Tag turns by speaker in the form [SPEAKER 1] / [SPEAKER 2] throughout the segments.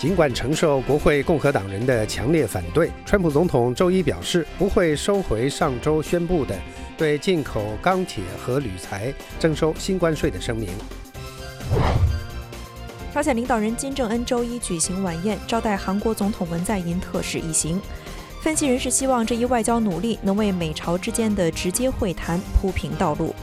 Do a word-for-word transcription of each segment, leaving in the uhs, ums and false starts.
[SPEAKER 1] 尽管承受国会共和党人的强烈反对，川普总统周一表示不会收回上周宣布的对进口钢铁和铝材征收新关税的声明。
[SPEAKER 2] 朝鲜领导人金正恩周一举行晚宴，招待韩国总统文在寅特使一行。分析人士希望这一外交努力能为美朝之间的直接会谈铺平道路。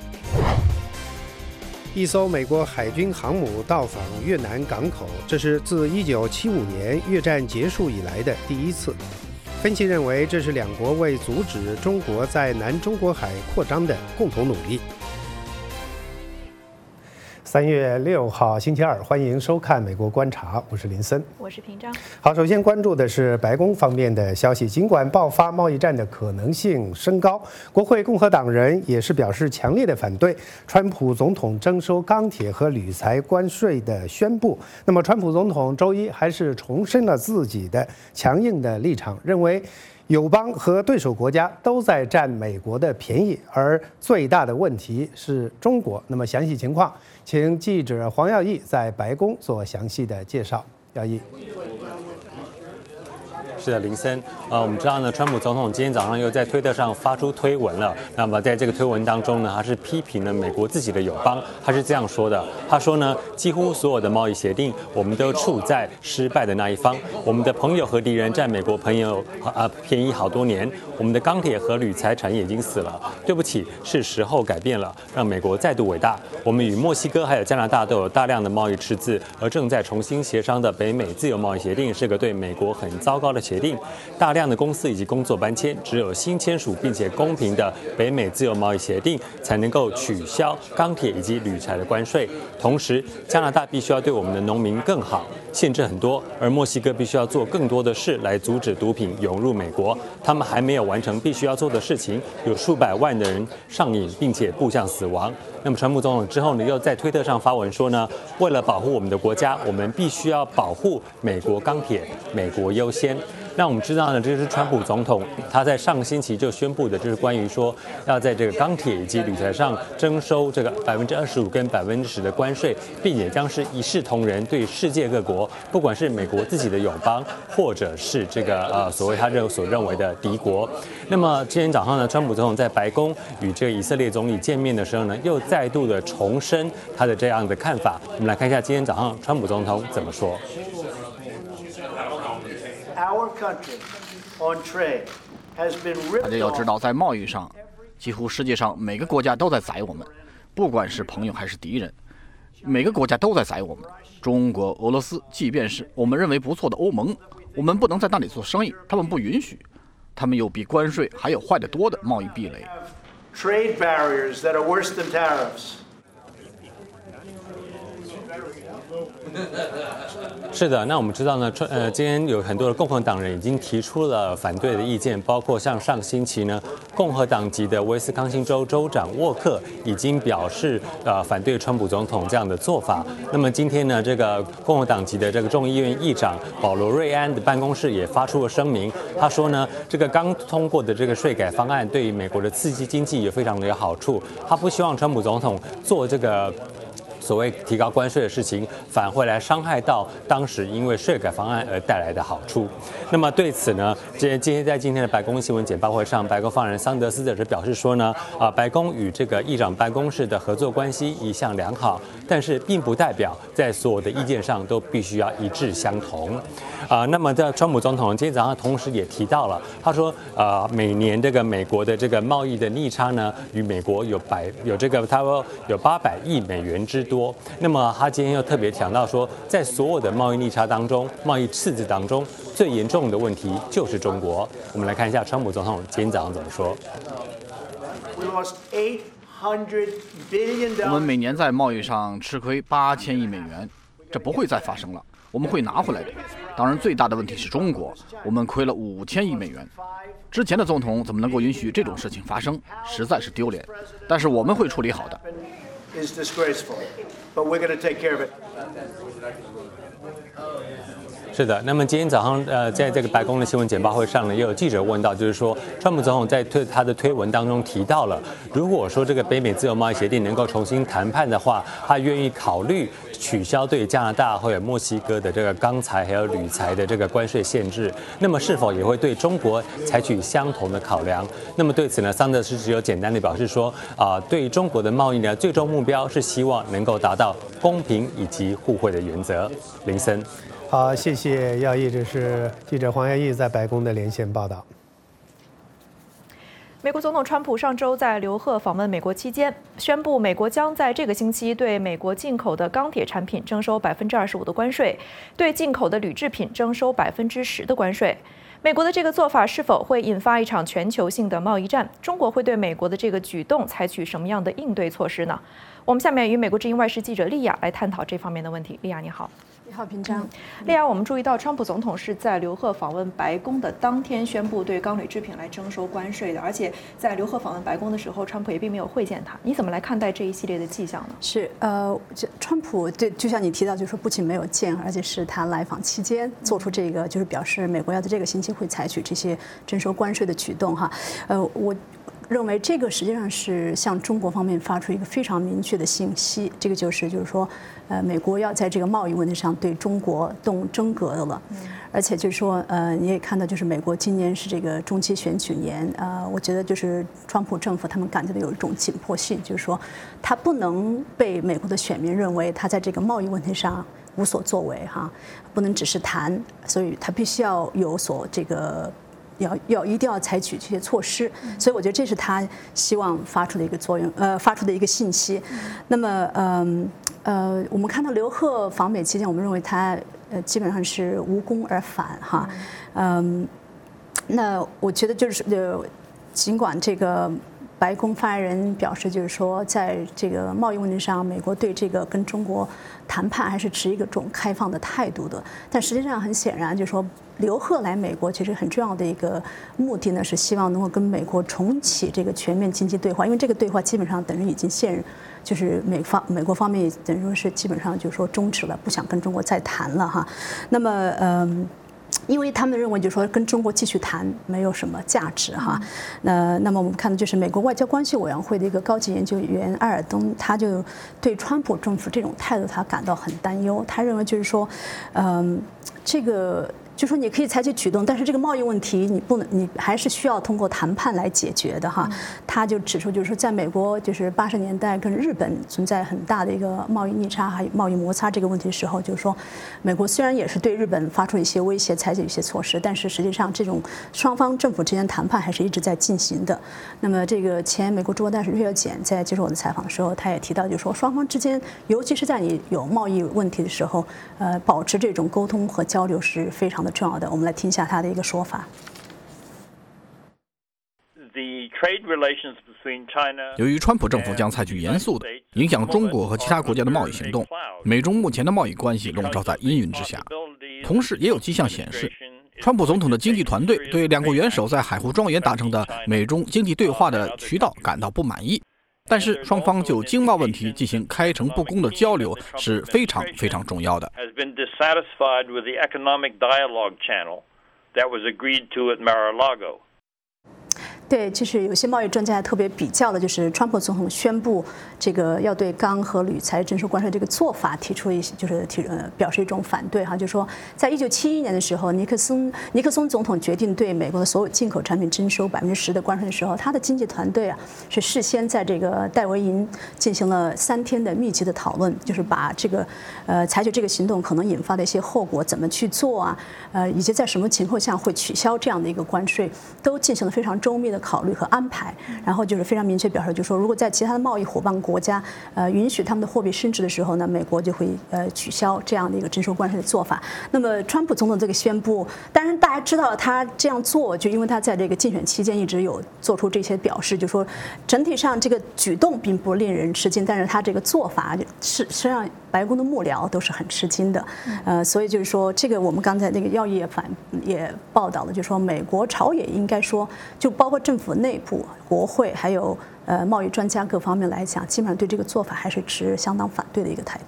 [SPEAKER 1] 一艘美国海军航母到访越南港口，这是自一九七五年越战结束以来的第一次。分析认为，这是两国为阻止中国在南中国海扩张的共同努力。三月六号星期二，欢迎收看《美国观察》，我是林森，
[SPEAKER 2] 我是平章。
[SPEAKER 1] 好，首先关注的是白宫方面的消息。尽管爆发贸易战的可能性升高，国会共和党人也是表示强烈的反对川普总统征收钢铁和铝材关税的宣布。那么，川普总统周一还是重申了自己的强硬的立场，认为友邦和对手国家都在占美国的便宜，而最大的问题是中国。那么详细情况，请记者黄耀义在白宫做详细的介绍。耀义。
[SPEAKER 3] 是的，林森，呃，我们知道呢，川普总统今天早上又在推特上发出推文了。那么在这个推文当中呢，他是批评了美国自己的友邦，他是这样说的：他说呢，几乎所有的贸易协定，我们都处在失败的那一方。我们的朋友和敌人占美国朋友啊便宜好多年，我们的钢铁和铝材产业已经死了。对不起，是时候改变了，让美国再度伟大。我们与墨西哥还有加拿大都有大量的贸易赤字，而正在重新协商的北美自由贸易协定是个对美国很糟糕的协定。大量的公司以及工作搬迁，只有新签署并且公平的北美自由贸易协定才能够取消钢铁以及铝材的关税。同时，加拿大必须要对我们的农民更好，限制很多，而墨西哥必须要做更多的事来阻止毒品涌入美国。他们还没有完成必须要做的事情，有数百万的人上瘾，并且步向死亡。那么，川普总统之后呢，又在推特上发文说呢，为了保护我们的国家，我们必须要保护美国钢铁，美国优先。那我们知道呢，这是川普总统他在上个星期就宣布的，就是关于说要在这个钢铁以及铝材上征收这个百分之二十五跟百分之十的关税，并且将是一视同仁对世界各国，不管是美国自己的友邦，或者是这个呃所谓他认所认为的敌国。那么今天早上呢，川普总统在白宫与这个以色列总理见面的时候呢，又再度的重申他的这样的看法。我们来看一下今天早上川普总统怎么说。
[SPEAKER 4] 大家要知道，在贸易上，几乎世界上每个国家都在宰我们，不管是朋友还是敌人，每个国家都在宰我们。中国、俄罗斯，即便是我们认为不错的欧盟，我们不能在那里做生意，他们不允许，他们有比关税还有坏得多的贸易壁垒。
[SPEAKER 5] Trade barriers that are worse than tariffs.
[SPEAKER 3] 是的，那我们知道呢，呃，今天有很多的共和党人已经提出了反对的意见，包括像上星期呢，共和党籍的威斯康星州州长沃克已经表示呃反对川普总统这样的做法。那么今天呢，这个共和党籍的这个众议院议长保罗瑞安的办公室也发出了声明，他说呢，这个刚通过的这个税改方案对于美国的刺激经济也非常的有好处，他不希望川普总统做这个所谓提高关税的事情，反会来伤害到当时因为税改方案而带来的好处。那么对此呢，今天在今天的白宫新闻简报会上，白宫发言人桑德斯则是表示说呢，啊，白宫与这个议长办公室的合作关系一向良好，但是并不代表在所有的意见上都必须要一致相同。啊，那么在川普总统今天早上同时也提到了，他说，呃，每年这个美国的这个贸易的逆差呢，与美国有百有这个他说有八百亿美元之多。那么他今天又特别强调说，在所有的贸易逆差当中，贸易赤字当中，最严重的问题就是中国。我们来看一下川普总统今天早上怎么说。
[SPEAKER 4] 我们每年在贸易上吃亏八千亿美元，这不会再发生了，我们会拿回来的。当然，最大的问题是中国，我们亏了五千亿美元。之前的总统怎么能够允许这种事情发生？实在是丢脸。但是我们会处理好的。
[SPEAKER 5] is disgraceful, but we're going to take care of it.
[SPEAKER 3] 是的，那么今天早上，呃，在这个白宫的新闻简报会上呢，也有记者问到，就是说，川普总统在推他的推文当中提到了，如果说这个北美自由贸易协定能够重新谈判的话，他愿意考虑取消对加拿大或者墨西哥的这个钢材还有铝材的这个关税限制。那么是否也会对中国采取相同的考量？那么对此呢，桑德斯只有简单的表示说，啊、呃，对中国的贸易呢，最终目标是希望能够达到公平以及互惠的原则。林森。
[SPEAKER 1] 好，谢谢耀义，这是记者黄耀义在白宫的连线报道。
[SPEAKER 2] 美国总统川普上周在刘贺访问美国期间，宣布美国将在这个星期对美国进口的钢铁产品征收百分之二十五的关税，对进口的铝制品征收百分之十的关税。美国的这个做法是否会引发一场全球性的贸易战？中国会对美国的这个举动采取什么样的应对措施呢？我们下面与美国之音外事记者莉亚来探讨这方面的问题。莉亚，你好。
[SPEAKER 6] 你好，平章。
[SPEAKER 2] 莉亚，我们注意到川普总统是在刘贺访问白宫的当天宣布对钢铝制品来征收关税的，而且在刘贺访问白宫的时候，川普也并没有会见他。你怎么来看待这一系列的迹象呢？
[SPEAKER 6] 是呃，这川普对，就像你提到，就是说不仅没有见，而且是他来访期间做出这个，就是表示美国要在这个星期会采取这些征收关税的举动哈。呃，我认为这个实际上是向中国方面发出一个非常明确的信息，这个就是就是说，呃，美国要在这个贸易问题上对中国动真格的了，而且就是说，呃，你也看到，就是美国今年是这个中期选举年，呃，我觉得就是川普政府他们感觉到有一种紧迫性，就是说，他不能被美国的选民认为他在这个贸易问题上无所作为哈，不能只是谈，所以他必须要有所这个。要要一定要采取这些措施，所以我觉得这是他希望发出的一个作用，呃，发出的一个信息。那么，嗯呃，我们看到刘贺访美期间，我们认为他呃基本上是无功而返哈，嗯，那我觉得就是呃，尽管这个。白宫发言人表示，就是说，在这个贸易问题上，美国对这个跟中国谈判还是持一个种开放的态度的。但实际上，很显然，就是说，刘贺来美国其实很重要的一个目的呢，是希望能够跟美国重启这个全面经济对话，因为这个对话基本上等于已经现，就是美方美国方面等于说是基本上就是说终止了，不想跟中国再谈了哈。那么，嗯。因为他们认为，就是说跟中国继续谈没有什么价值哈。那那么我们看到，就是美国外交关系委员会的一个高级研究员埃尔东，他就对川普政府这种态度他感到很担忧。他认为就是说，嗯，这个。就说你可以采取举动，但是这个贸易问题你不能，你还是需要通过谈判来解决的哈。他就指出，就是说在美国，就是八十年代跟日本存在很大的一个贸易逆差还有贸易摩擦这个问题的时候，就是说，美国虽然也是对日本发出一些威胁，采取一些措施，但是实际上这种双方政府之间谈判还是一直在进行的。那么这个前美国驻华大使瑞尔简在接受我的采访的时候，他也提到，就是说双方之间，尤其是在你有贸易问题的时候，呃，保持这种沟通和交流是非常的重要的。我们来听一下他的一个说法。
[SPEAKER 4] 由于川普政府将采取严肃的影响中国和其他国家的贸易行动，美中目前的贸易关系笼罩在阴云之下。同时，也有迹象显示，川普总统的经济团队对两国元首在海湖庄园达成的美中经济对话的渠道感到不满意。但是双方就经贸问题进行开诚布公的交流是非常非常重要的。
[SPEAKER 6] 对，就是有些贸易专家特别比较的，就是川普总统宣布这个要对钢和铝材征收关税这个做法提出一些，就是提呃表示一种反对哈，就是说在一九七一年的时候，尼克松尼克松总统决定对美国的所有进口产品征收百分之十的关税的时候，他的经济团队啊是事先在这个戴维营进行了三天的密集的讨论，就是把这个呃采取这个行动可能引发的一些后果怎么去做啊，呃以及在什么情况下会取消这样的一个关税，都进行了非常周密的考虑和安排，然后就是非常明确表示，就是说，如果在其他的贸易伙伴国家，呃，允许他们的货币升值的时候呢，美国就会呃取消这样的一个征收关税的做法。那么，川普总统这个宣布，当然大家知道他这样做，就因为他在这个竞选期间一直有做出这些表示，就说整体上这个举动并不令人吃惊，但是他这个做法是实际上白宫的幕僚都是很吃惊的，呃，所以就是说，这个我们刚才那个要义也反也报道了，就是说美国朝野应该说，就包括政府内部、国会还有呃贸易专家各方面来讲，基本上对这个做法还是持相当反对的一个态度。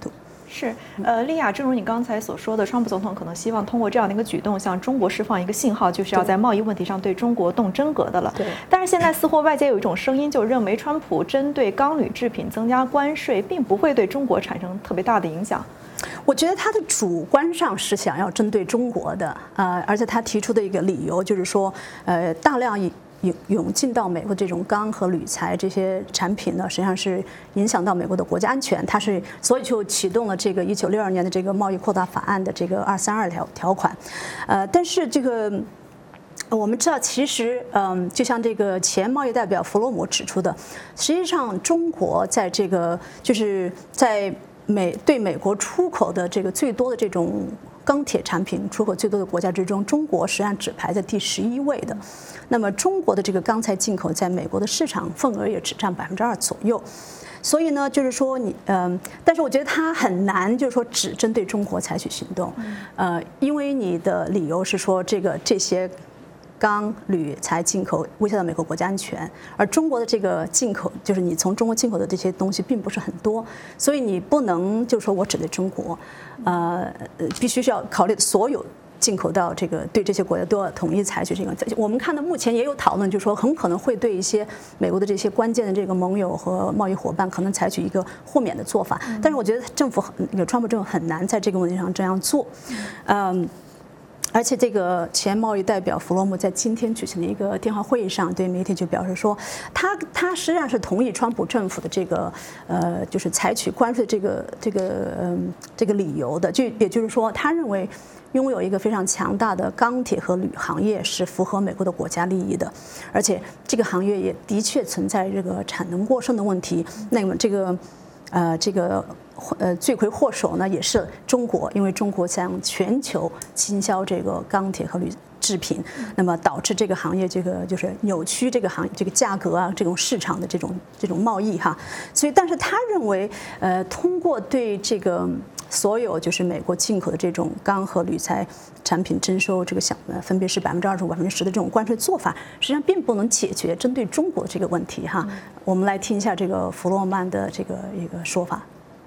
[SPEAKER 2] 是，呃，丽亚，正如你刚才所说的，川普总统可能希望通过这样的一个举动，向中国释放一个信号，就是要在贸易问题上对中国动真格的了。
[SPEAKER 6] 对。
[SPEAKER 2] 但是现在似乎外界有一种声音，就认为川普针对钢铝制品增加关税，并不会对中国产生特别大的影响。
[SPEAKER 6] 我觉得他的主观上是想要针对中国的，呃，而且他提出的一个理由就是说，呃，大量以涌涌进到美国这种钢和铝材这些产品呢，实际上是影响到美国的国家安全。它是所以就启动了这个一九六二年的这个贸易扩大法案的这个二三二条条款，呃，但是这个。我们知道，其实，嗯，就像这个前贸易代表弗洛姆指出的，实际上中国在这个就是在美对美国出口的这个最多的这种钢铁产品出口最多的国家之中，中国实际上只排在第十一位的。那么中国的这个钢材进口在美国的市场份额也只占百分之二左右。所以呢，就是说你，嗯，但是我觉得它很难，就是说只针对中国采取行动，呃，因为你的理由是说这个这些。钢铝材进口威胁到美国国家安全，而中国的这个进口，就是你从中国进口的这些东西并不是很多，所以你不能就是说我只对中国，呃，必须是要考虑所有进口到这个对这些国家都要统一采取这个。我们看到目前也有讨论，就是说很可能会对一些美国的这些关键的这个盟友和贸易伙伴可能采取一个豁免的做法，但是我觉得政府那个川普政府很难在这个问题上这样做，嗯。而且这个前贸易代表弗洛姆在今天举行的一个电话会议上，对媒体就表示说，他他实际上是同意川普政府的这个呃，就是采取关税这个这个嗯这个理由的，就也就是说，他认为拥有一个非常强大的钢铁和铝行业是符合美国的国家利益的，而且这个行业也的确存在这个产能过剩的问题。那么这个呃这个。呃，罪魁祸首呢也是中国，因为中国向全球倾销这个钢铁和铝制品，那么导致这个行业这个就是扭曲这个行这个价格啊，这种市场的这种这种贸易哈。所以，但是他认为，呃，通过对这个所有就是美国进口的这种钢和铝材产品征收这个项呃分别是百分之二十五、百分之十的这种关税做法，实际上并不能解决针对中国这个问题哈。我们来听一下这个弗洛曼的这个一个说法。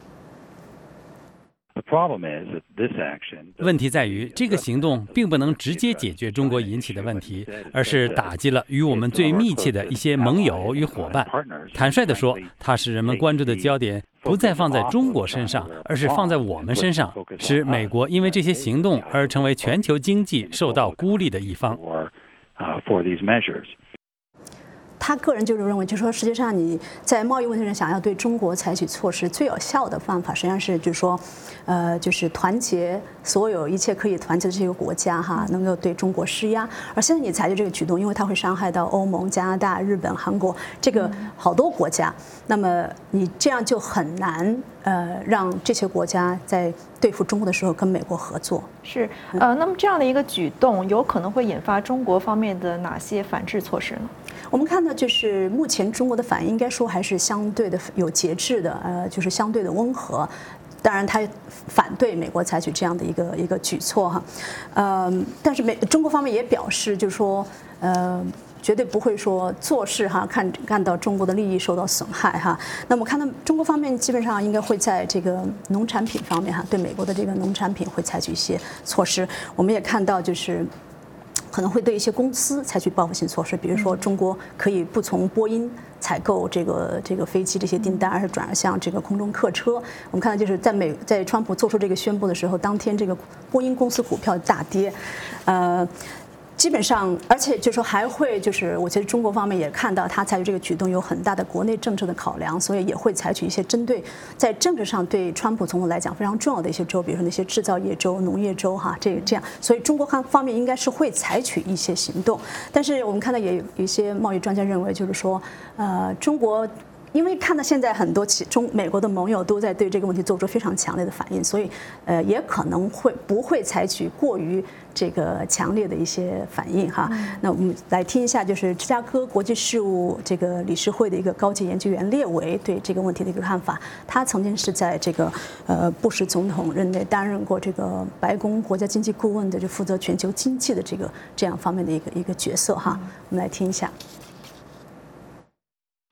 [SPEAKER 7] 问题在于，这个行动并不能直接解决中国引起的问题，而是打击了与我们最密切的一些盟友与伙伴。坦率地说，它使人们关注的焦点不再放在中国身上，而是放在我们身上，使美国因为这些行动而成为全球经济受到孤立的一方。
[SPEAKER 6] 他个人就是认为，就是说，实际上你在贸易问题上想要对中国采取措施，最有效的办法实际上是，就是说，呃，就是团结所有一切可以团结的这个国家哈，能够对中国施压。而现在你采取这个举动，因为它会伤害到欧盟、加拿大、日本、韩国这个好多国家，那么你这样就很难呃让这些国家在对付中国的时候跟美国合作。
[SPEAKER 2] 是，呃，那么这样的一个举动有可能会引发中国方面的哪些反制措施呢？
[SPEAKER 6] 我们看到，就是目前中国的反应应该说还是相对的有节制的，呃，就是相对的温和。当然，他反对美国采取这样的一个一个举措哈，呃，但是美中国方面也表示，就是说，呃。绝对不会说做事哈，看看到中国的利益受到损害哈。那么看到中国方面基本上应该会在这个农产品方面哈，对美国的这个农产品会采取一些措施。我们也看到就是可能会对一些公司采取报复性措施，比如说中国可以不从波音采购这个这个飞机这些订单，而是转而向这个空中客车。我们看到就是在美在川普做出这个宣布的时候，当天这个波音公司股票大跌，呃。基本上，而且就是说还会就是，我觉得中国方面也看到他采取这个举动有很大的国内政治的考量，所以也会采取一些针对在政治上对川普总统来讲非常重要的一些州，比如说那些制造业州、农业州哈，这这样，所以中国方面应该是会采取一些行动。但是我们看到也有一些贸易专家认为，就是说，呃，中国。因为看到现在很多其中美国的盟友都在对这个问题做出非常强烈的反应，所以呃也可能会不会采取过于这个强烈的一些反应哈。那我们来听一下，就是芝加哥国际事务这个理事会的一个高级研究员列维对这个问题的一个看法。他曾经是在这个呃布什总统任内担任过这个白宫国家经济顾问的，就负责全球经济的这个这样方面的一个一个角色哈。我们来听一下。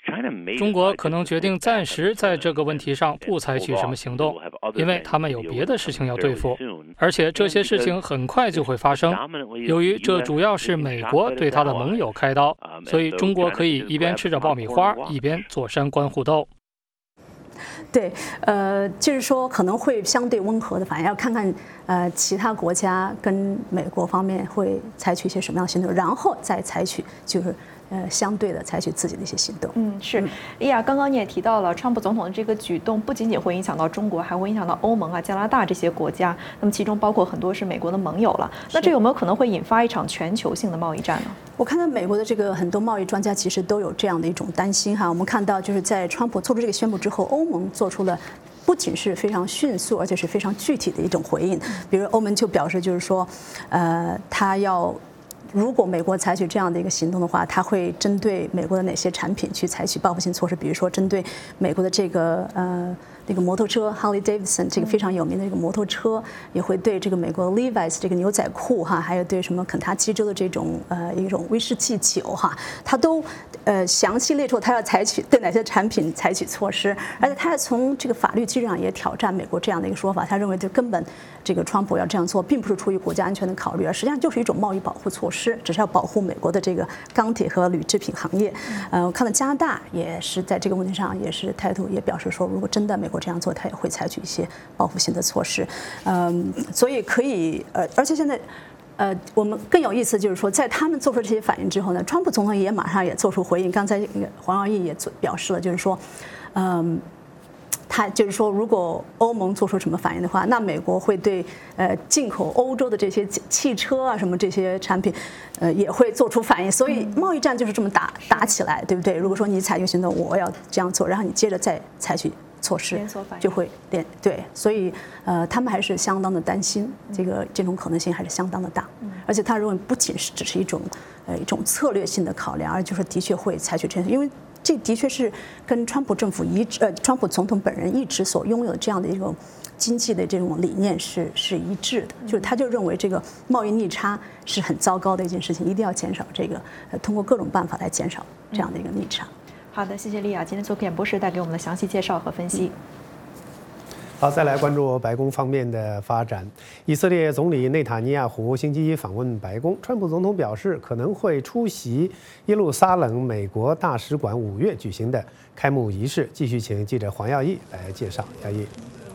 [SPEAKER 8] 中国可能决定暂时在这个问题上不采取什么行动，因为他们有别的事情要对付，而且这些事情很快就会发生。由于这主要是美国对他的盟友开刀，所以中国可以一边吃着爆米花，一边坐山观虎斗。
[SPEAKER 6] 对，呃，就是说可能会相对温和的反应，要看看呃其他国家跟美国方面会采取一些什么样的行动，然后再采取就是呃相对的采取自己的一些行动。
[SPEAKER 2] 嗯，是。莉亚，刚刚你也提到了，川普总统的这个举动不仅仅会影响到中国，还会影响到欧盟啊、加拿大这些国家，那么其中包括很多是美国的盟友了。那这有没有可能会引发一场全球性的贸易战呢？
[SPEAKER 6] 我看到美国的这个很多贸易专家其实都有这样的一种担心哈。我们看到就是在川普做出这个宣布之后，欧盟做出了不仅是非常迅速，而且是非常具体的一种回应。比如欧盟就表示就是说，呃，他要。如果美国采取这样的一个行动的话，它会针对美国的哪些产品去采取报复性措施？比如说，针对美国的这个呃那个摩托车 Harley Davidson 这个非常有名的这个摩托车，也会对这个美国 Levi's 这个牛仔裤哈，还有对什么肯塔基州的这种呃一种威士忌酒哈，它都呃详细列出它要采取对哪些产品采取措施，而且它还从这个法律基础上也挑战美国这样的一个说法。他认为就根本这个川普要这样做，并不是出于国家安全的考虑，而实际上就是一种贸易保护措施。只是要保护美国的这个钢铁和铝制品行业，呃，我看到加拿大也是在这个问题上也是态度也表示说，如果真的美国这样做，他也会采取一些报复性的措施，嗯，所以可以，呃，而且现在。呃，我们更有意思就是说，在他们做出这些反应之后呢，川普总统也马上也做出回应。刚才黄耀义也表示了，就是说，嗯。他就是说，如果欧盟做出什么反应的话，那美国会对呃进口欧洲的这些汽车啊什么这些产品，呃也会做出反应。所以贸易战就是这么打打起来，对不对？如果说你采取行动，我要这样做，然后你接着再采取措施，就会连对。所以呃，他们还是相当的担心，这个这种可能性还是相当的大。而且他认为不仅是只是一种呃一种策略性的考量，而就是的确会采取这样，因为。这的确是跟川普政府一致，呃，川普总统本人一直所拥有的这样的一种经济的这种理念是是一致的，就是他就认为这个贸易逆差是很糟糕的一件事情，一定要减少这个，呃，通过各种办法来减少这样的一个逆差。
[SPEAKER 2] 好的，谢谢莉亚，今天做演播室带给我们的详细介绍和分析。
[SPEAKER 1] 好，再来关注白宫方面的发展。以色列总理内塔尼亚胡星期一访问白宫，川普总统表示可能会出席耶路撒冷美国大使馆五月举行的开幕仪式。继续请记者黄耀义来介绍。耀义。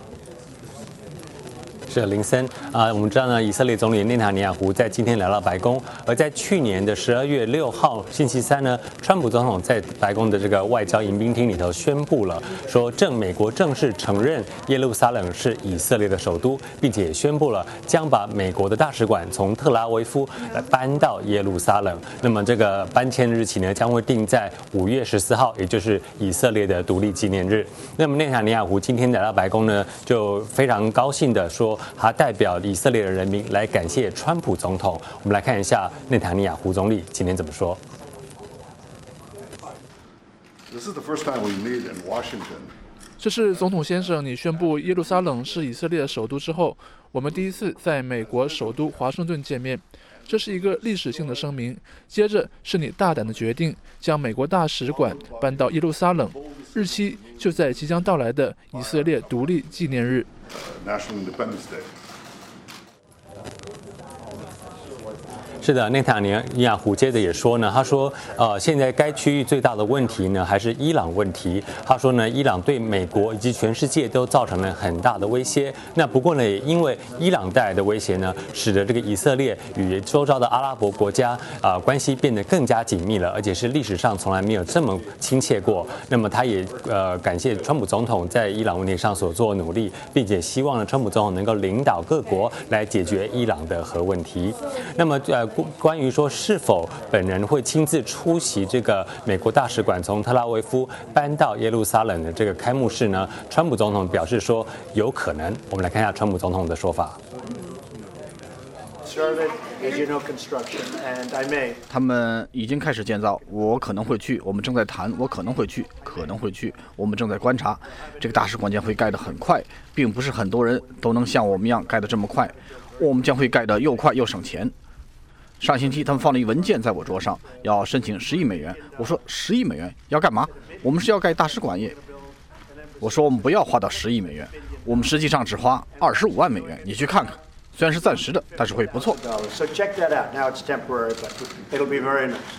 [SPEAKER 3] 是林森啊，我们知道呢，以色列总理内塔尼亚胡在今天来到白宫，而在去年的十二月六号星期三呢，川普总统在白宫的这个外交迎宾厅里头宣布了，说正美国正式承认耶路撒冷是以色列的首都，并且也宣布了将把美国的大使馆从特拉维夫搬到耶路撒冷。那么这个搬迁日期呢，将会定在五月十四号，也就是以色列的独立纪念日。那么内塔尼亚胡今天来到白宫呢，就非常高兴的说。他代表以色列的人民来感谢川普总统。我们来看一下内塔尼亚胡总理今天怎么说。
[SPEAKER 9] 这是总统先生你宣布耶路撒冷是以色列的首都之后，我们第一次在美国首都华盛顿见面。这是一个历史性的声明。接着是你大胆的决定，将美国大使馆搬到耶路撒冷，日期就在即将到来的以色列独立纪念日。
[SPEAKER 3] 是的，内塔尼亚胡接着也说呢，他说，呃，现在该区域最大的问题呢，还是伊朗问题。他说呢，伊朗对美国以及全世界都造成了很大的威胁。那不过呢，也因为伊朗带来的威胁呢，使得这个以色列与周遭的阿拉伯国家啊、呃、关系变得更加紧密了，而且是历史上从来没有这么亲切过。那么他也呃感谢川普总统在伊朗问题上所做的努力，并且希望呢，川普总统能够领导各国来解决伊朗的核问题。那么呃。关于说是否本人会亲自出席这个美国大使馆从特拉维夫搬到耶路撒冷的这个开幕式呢？川普总统表示说有可能。我们来看一下川普总统的说法。
[SPEAKER 4] 他们已经开始建造，我可能会去。我们正在谈，我可能会去，可能会去。我们正在观察，这个大使馆将会盖得很快，并不是很多人都能像我们一样盖得这么快。我们将会盖得又快又省钱。 上星期他们放了一文件在我桌上，要申请十亿美元。我说十亿美元要干嘛？我们是要盖大使馆耶。我说我们不要花到十亿美元，我们实际上只花二十五万美元。你去看看，虽然是暂时的，但是会不错。
[SPEAKER 5] So check that out. Now it's temporary, but it'll be very nice.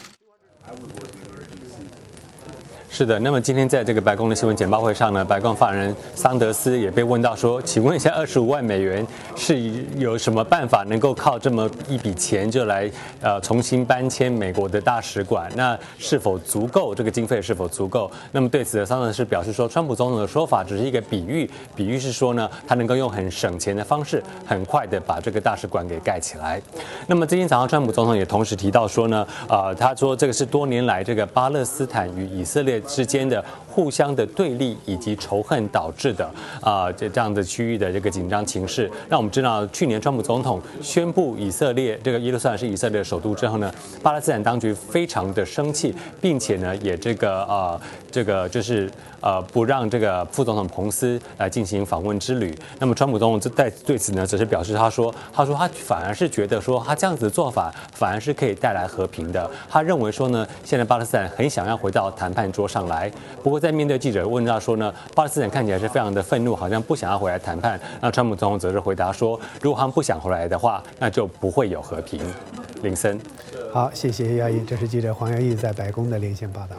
[SPEAKER 3] 是的，那么今天在这个白宫的新闻简报会上呢，白宫发言人桑德斯也被问到说，请问一下，二十五万美元是有什么办法能够靠这么一笔钱就来呃重新搬迁美国的大使馆？那是否足够？这个经费是否足够？那么对此，桑德斯表示说，川普总统的说法只是一个比喻，比喻是说呢，他能够用很省钱的方式，很快的把这个大使馆给盖起来。那么今天早上，川普总统也同时提到说呢，呃，他说这个是多年来这个巴勒斯坦与以色列之间的互相的对立以及仇恨导致的啊、呃、这这样的区域的这个紧张情势，让我们知道去年川普总统宣布以色列这个耶路撒冷是以色列的首都之后呢，巴勒斯坦当局非常的生气，并且呢也这个呃这个就是呃不让这个副总统彭斯来进行访问之旅。那么川普总统在对此呢则是表示，他说他说他反而是觉得说他这样子的做法反而是可以带来和平的。他认为说呢，现在巴勒斯坦很想要回到谈判桌上来。不过在面对记者问到说呢，巴勒斯坦看起来是非常的愤怒，好像不想要回来谈判。那川普总统则是回答说，如果他们不想回来的话，那就不会有和平。林森，
[SPEAKER 1] 好，谢谢姚毅，这是记者黄耀毅在白宫的连线报道。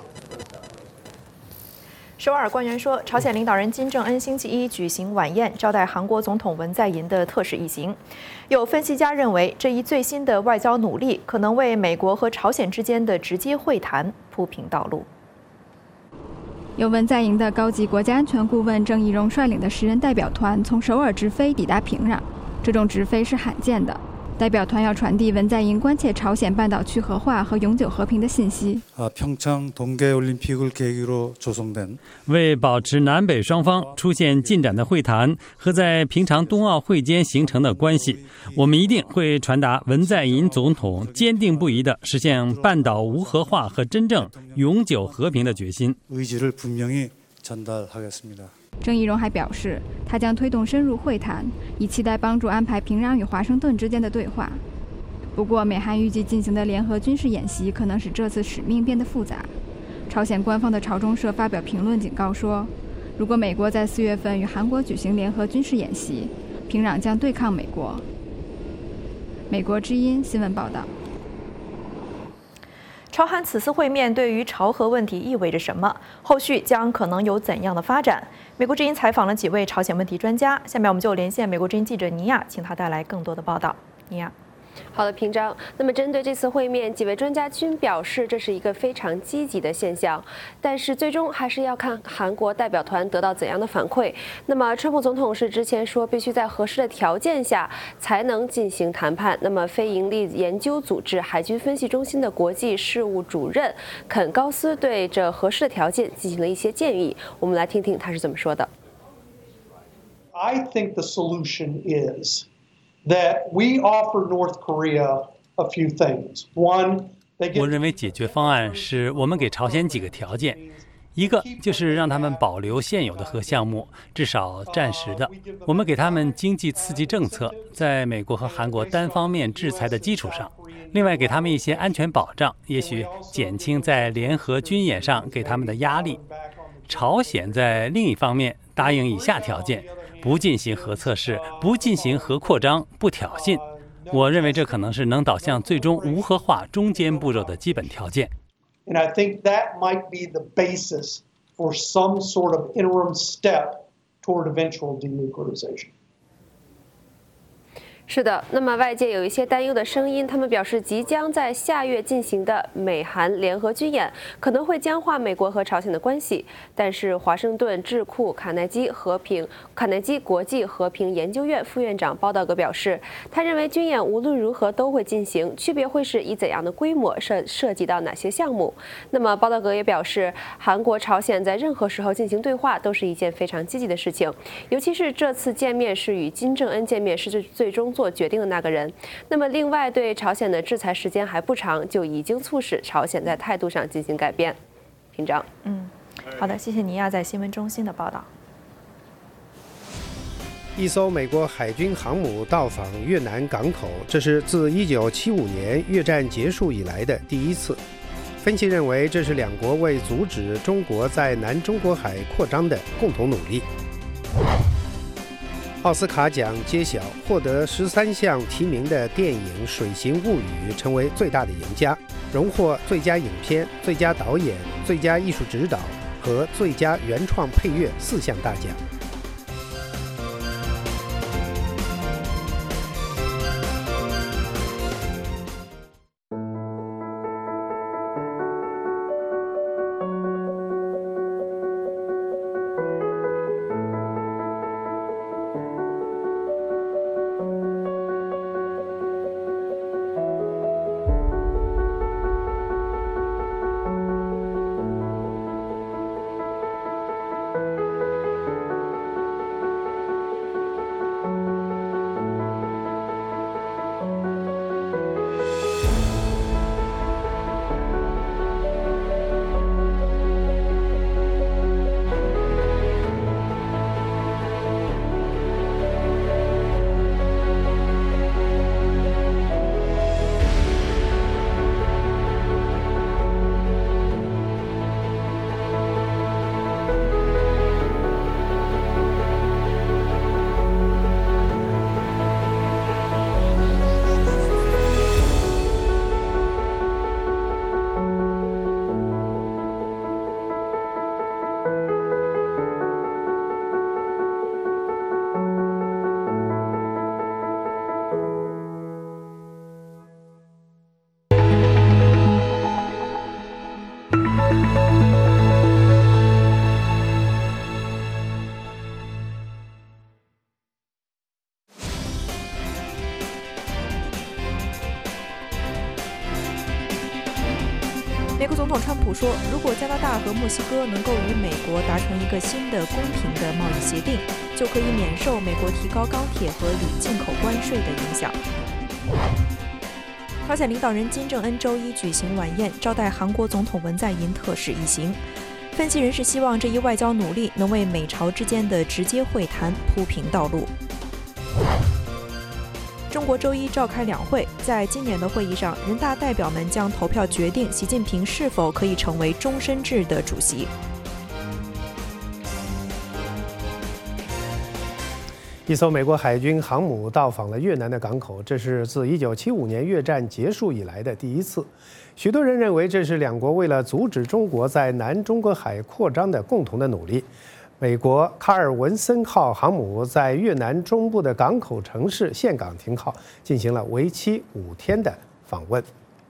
[SPEAKER 2] 首尔官员说，朝鲜领导人金正恩星期一举行晚宴，招待韩国总统文在寅的特使一行。有分析家认为，这一最新的外交努力可能为美国和朝鲜之间的直接会谈铺平道路。
[SPEAKER 10] 由文在寅的高级国家安全顾问郑义溶率领的十人代表团从首尔直飞抵达平壤，这种直飞是罕见的。代表团要传递文在寅关切朝鲜半岛区核化和永久和平的信息。
[SPEAKER 7] 为保持南北双方出现进展的会谈和在平常冬奥会间形成的关系，我们一定会传达文在寅总统坚定不移地实现半岛无核化和真正永久和平的决心。
[SPEAKER 10] 郑义溶还表示，他将推动深入会谈，以期待帮助安排平壤与华盛顿之间的对话。不过，美韩预计进行的联合军事演习可能使这次使命变得复杂。朝鲜官方的朝中社发表评论警告说，如果美国在四月份与韩国举行联合军事演习，平壤将对抗美国。美国之音新闻报道。
[SPEAKER 2] 朝韩此次会面对于朝核问题意味着什么？后续将可能有怎样的发展？美国之音采访了几位朝鲜问题专家，下面我们就连线美国之音记者尼亚，请他带来更多的报道。尼亚。
[SPEAKER 11] 好的，平章。那么，针对这次会面，几位专家均表示这是一个非常积极的现象，但是最终还是要看韩国代表团得到怎样的反馈。那么，川普总统是之前说必须在合适的条件下才能进行谈判。那么，非营利研究组织海军分析中心的国际事务主任肯高斯对这合适的条件进行了一些建议，我们来听听他是怎么说的。
[SPEAKER 12] I think the solution is that we offer North Korea a few things. One,
[SPEAKER 7] 我认为解决方案是我们给朝鲜几个条件，一个就是让他们保留现有的核项目，至少暂时的。我们给他们经济刺激政策，在美国和韩国单方面制裁的基础上，另外给他们一些安全保障，也许减轻在联合军演上给他们的压力。朝鲜在另一方面答应以下条件：不进行核测试，不进行核扩张，不挑衅。我认为这可能是能导向最终无核化中间步骤的基本条件。
[SPEAKER 12] And I think that might be the basis for some sort of interim step toward eventual denuclearization.
[SPEAKER 11] 是的，那么外界有一些担忧的声音，他们表示即将在下月进行的美韩联合军演可能会僵化美国和朝鲜的关系。但是华盛顿智库卡耐基和平卡耐基国际和平研究院副院长包道格表示，他认为军演无论如何都会进行，区别会是以怎样的规模，涉涉及到哪些项目。那么包道格也表示，韩国朝鲜在任何时候进行对话都是一件非常积极的事情，尤其是这次见面是与金正恩见面，是最最终做决定的那个人。那么另外对朝鲜的制裁时间还不长，就已经促使朝鲜在态度上进行改变。平章。
[SPEAKER 2] 嗯，好的，谢谢尼亚在新闻中心的报道。
[SPEAKER 1] 一艘美国海军航母到访越南港口，这是自一九七五年越战结束以来的第一次。分析认为，这是两国为阻止中国在南中国海扩张的共同努力。奥斯卡奖揭晓，获得十三项提名的电影《水形物语》成为最大的赢家，荣获最佳影片、最佳导演、最佳艺术指导和最佳原创配乐四项大奖。
[SPEAKER 2] 美国总统川普说，如果加拿大和墨西哥能够与美国达成一个新的公平的贸易协定，就可以免受美国提高钢铁和铝进口关税的影响。朝鲜领导人金正恩周一举行晚宴，招待韩国总统文在寅特使一行。分析人士希望这一外交努力能为美朝之间的直接会谈铺平道路。中国周一召开两会，在今年的会议上，人大代表们将投票决定习近平是否可以成为终身制的主席。
[SPEAKER 1] 一艘美国海军航母到访了越南的港口，这是自一九七五年越战结束以来的第一次。许多人认为这是两国为了阻止中国在南中国海扩张的共同的努力。美国卡尔文森号航母在越南中部的港口城市岘港停靠，进行了为期五天的访问。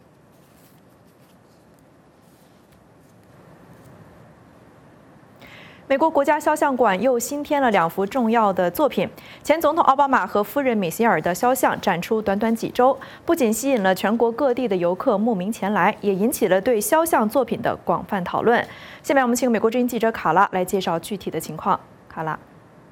[SPEAKER 2] 美国国家肖像馆又新添了两幅重要的作品，前总统奥巴马和夫人米歇尔的肖像展出短短几周，不仅吸引了全国各地的游客慕名前来，也引起了对肖像作品的广泛讨论。下面我们请美国之音记者卡拉来介绍具体的情况。卡拉。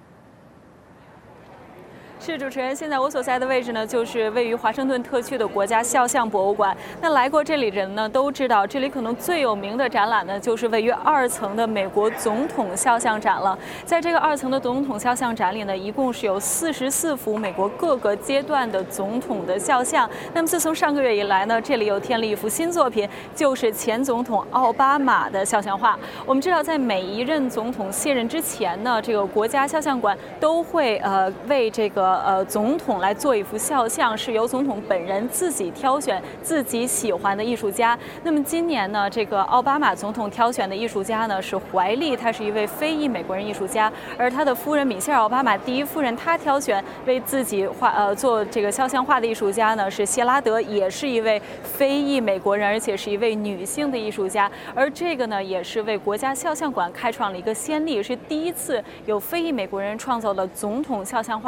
[SPEAKER 13] 是主持人，现在我所在的位置呢，就是位于华盛顿特区的国家肖像博物馆。那来过这里人呢，都知道这里可能最有名的展览呢，就是位于二层的美国总统肖像展了。在这个二层的总统肖像展里呢，一共是有四十四幅美国各个阶段的总统的肖像。那么自从上个月以来呢，这里又添了一幅新作品，就是前总统奥巴马的肖像画。我们知道，在每一任总统卸任之前呢，这个国家肖像馆都会呃为这个。呃，总统来做一幅肖像，是由总统本人自己挑选自己喜欢的艺术家。那么今年呢，这个奥巴马总统挑选的艺术家呢是怀利，他是一位非裔美国人艺术家，而他的夫人米歇尔·奥巴马第一夫人，她挑选为自己画呃做这个肖像画的艺术家呢是谢拉德，也是一位非裔美国人，而且是一位女性的艺术家。而这个呢，也是为国家肖像馆开创了一个先例，是第一次有非裔美国人创造的总统肖像画进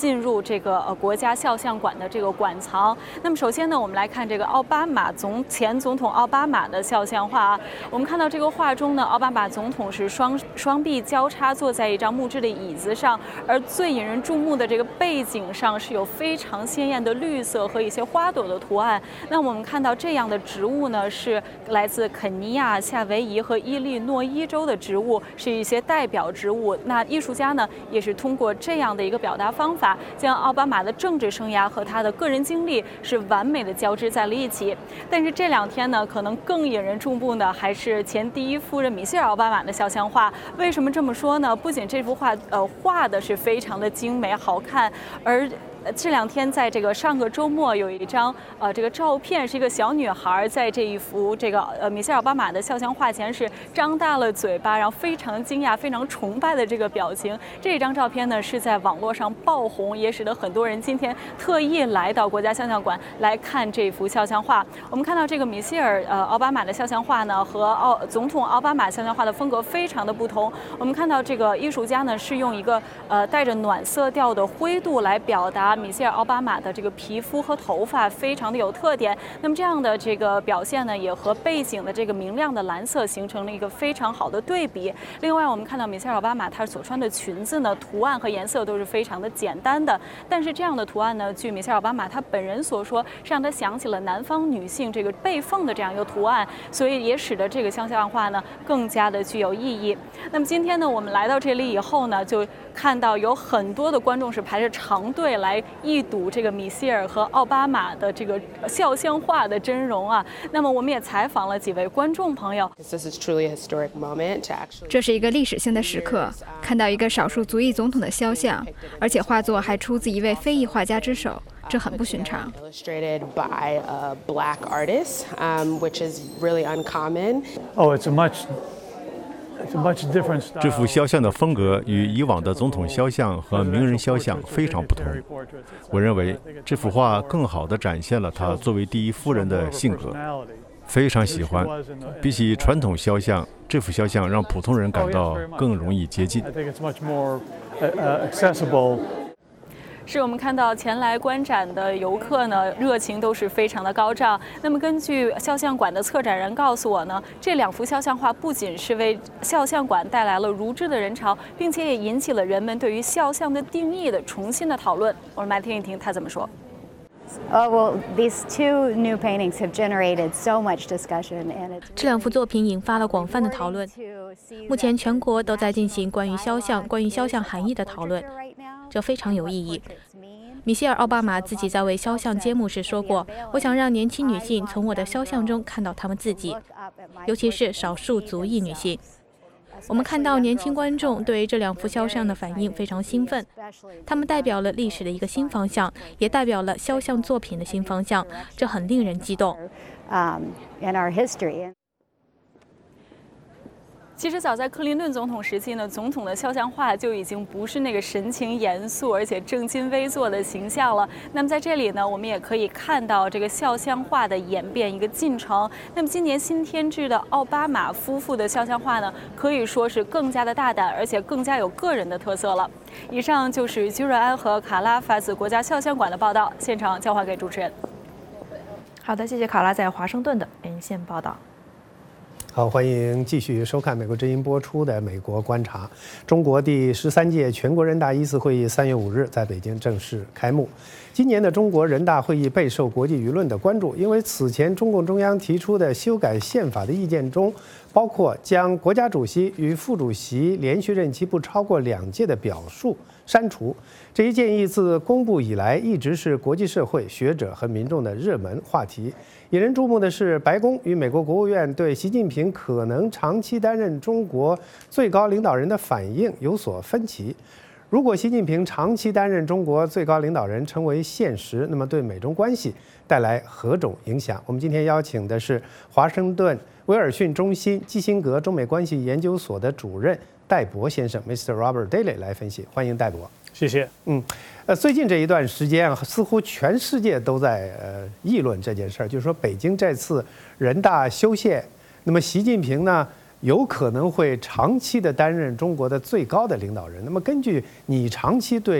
[SPEAKER 13] 进入这个呃国家肖像馆的这个馆藏。那么首先呢，我们来看这个奥巴马总前总统奥巴马的肖像画啊。我们看到这个画中呢，奥巴马总统是双双臂交叉坐在一张木质的椅子上，而最引人注目的这个背景上是有非常鲜艳的绿色和一些花朵的图案。那我们看到这样的植物呢，是来自肯尼亚、夏威夷和伊利诺伊州的植物，是一些代表植物。那艺术家呢，也是通过这样的一个表达方法，将奥巴马的政治生涯和他的个人经历是完美的交织在了一起。但是这两天呢，可能更引人注目的还是前第一夫人米歇尔·奥巴马的肖像画。为什么这么说呢？不仅这幅画呃画的是非常的精美好看，而这两天在这个上个周末有一张呃这个照片，是一个小女孩在这一幅这个呃米歇尔·奥巴马的肖像画前是张大了嘴巴，然后非常惊讶、非常崇拜的这个表情。这张照片呢是在网络上爆红，也使得很多人今天特意来到国家肖像馆来看这幅肖像画。我们看到这个米歇尔呃奥巴马的肖像画呢和奥总统奥巴马肖像画的风格非常的不同。我们看到这个艺术家呢是用一个呃带着暖色调的灰度来表达米歇尔·奥巴马的这个皮肤和头发非常的有特点。那么这样的这个表现呢，也和背景的这个明亮的蓝色形成了一个非常好的对比。另外，我们看到米歇尔·奥巴马她所穿的裙子呢，图案和颜色都是非常的简单的。但是这样的图案呢，据米歇尔·奥巴马她本人所说，是让她想起了南方女性这个背凤的这样一个图案，所以也使得这个肖像画呢更加的具有意义。那么今天呢，我们来到这里以后呢，就看到有很多的观众是排着长队来一睹这个米歇尔和奥巴马的这个肖像画的真容啊。那么我们也采访了几位观众朋友。
[SPEAKER 10] 这是一个历史性的时刻，看到一个少数族裔总统的肖像，而且画作还出自一位非裔画家之手，这很不寻常。
[SPEAKER 14] Oh, it's a much ，
[SPEAKER 15] 这幅肖像的风格与以往的总统肖像和名人肖像非常不同。我认为这幅画更好地展现了她作为第一夫人的性格，非常喜欢。比起传统肖像，这幅肖像让普通人感到更容易接近。
[SPEAKER 13] 是我们看到前来观展的游客呢，热情都是非常的高涨。那么根据肖像馆的策展人告诉我呢，这两幅肖像画不仅是为肖像馆带来了如织的人潮，并且也引起了人们对于肖像的定义的重新的讨论。我们来听一听他怎么说。
[SPEAKER 16] Oh, well, these two new paintings have generated so much discussion, and it's
[SPEAKER 17] 这两幅作品引发了广泛的讨论。目前全国都在进行关于肖像、关于肖像含义的讨论，这非常有意义。米歇尔·奥巴马自己在为肖像揭幕时说过：“我想让年轻女性从我的肖像中看到她们自己，尤其是少数族裔女性。”我们看到年轻观众对这两幅肖像的反应非常兴奋，他们代表了历史的一个新方向，也代表了肖像作品的新方向，这很令人激动。
[SPEAKER 13] 其实早在克林顿总统时期呢，总统的肖像画就已经不是那个神情严肃而且正襟危坐的形象了。那么在这里呢，我们也可以看到这个肖像画的演变一个进程。那么今年新添置的奥巴马夫妇的肖像画呢，可以说是更加的大胆，而且更加有个人的特色了。以上就是居瑞安和卡拉发自国家肖像馆的报道，现场交还给主持人。
[SPEAKER 2] 好的，谢谢卡拉在华盛顿的连线报道。
[SPEAKER 1] 好，欢迎继续收看美国之音播出的《美国观察》。中国第十三届全国人大一次会议三月五日在北京正式开幕。今年的中国人大会议备受国际舆论的关注，因为此前中共中央提出的修改宪法的意见中，包括将国家主席与副主席连续任期不超过两届的表述删除。这一建议自公布以来，一直是国际社会、学者和民众的热门话题。引人注目的是，白宫与美国国务院对习近平可能长期担任中国最高领导人的反应有所分歧。如果习近平长期担任中国最高领导人成为现实，那么对美中关系带来何种影响？我们今天邀请的是华盛顿威尔逊中心基辛格中美关系研究所的主任戴博先生 ，Mister Robert Daly 来分析。欢迎戴博。
[SPEAKER 14] 谢谢。
[SPEAKER 1] 嗯，呃，最近这一段时间啊，似乎全世界都在呃议论这件事儿，就是说北京这次人大修宪，那么习近平呢有可能会长期的担任中国的最高的领导人。那么根据你长期对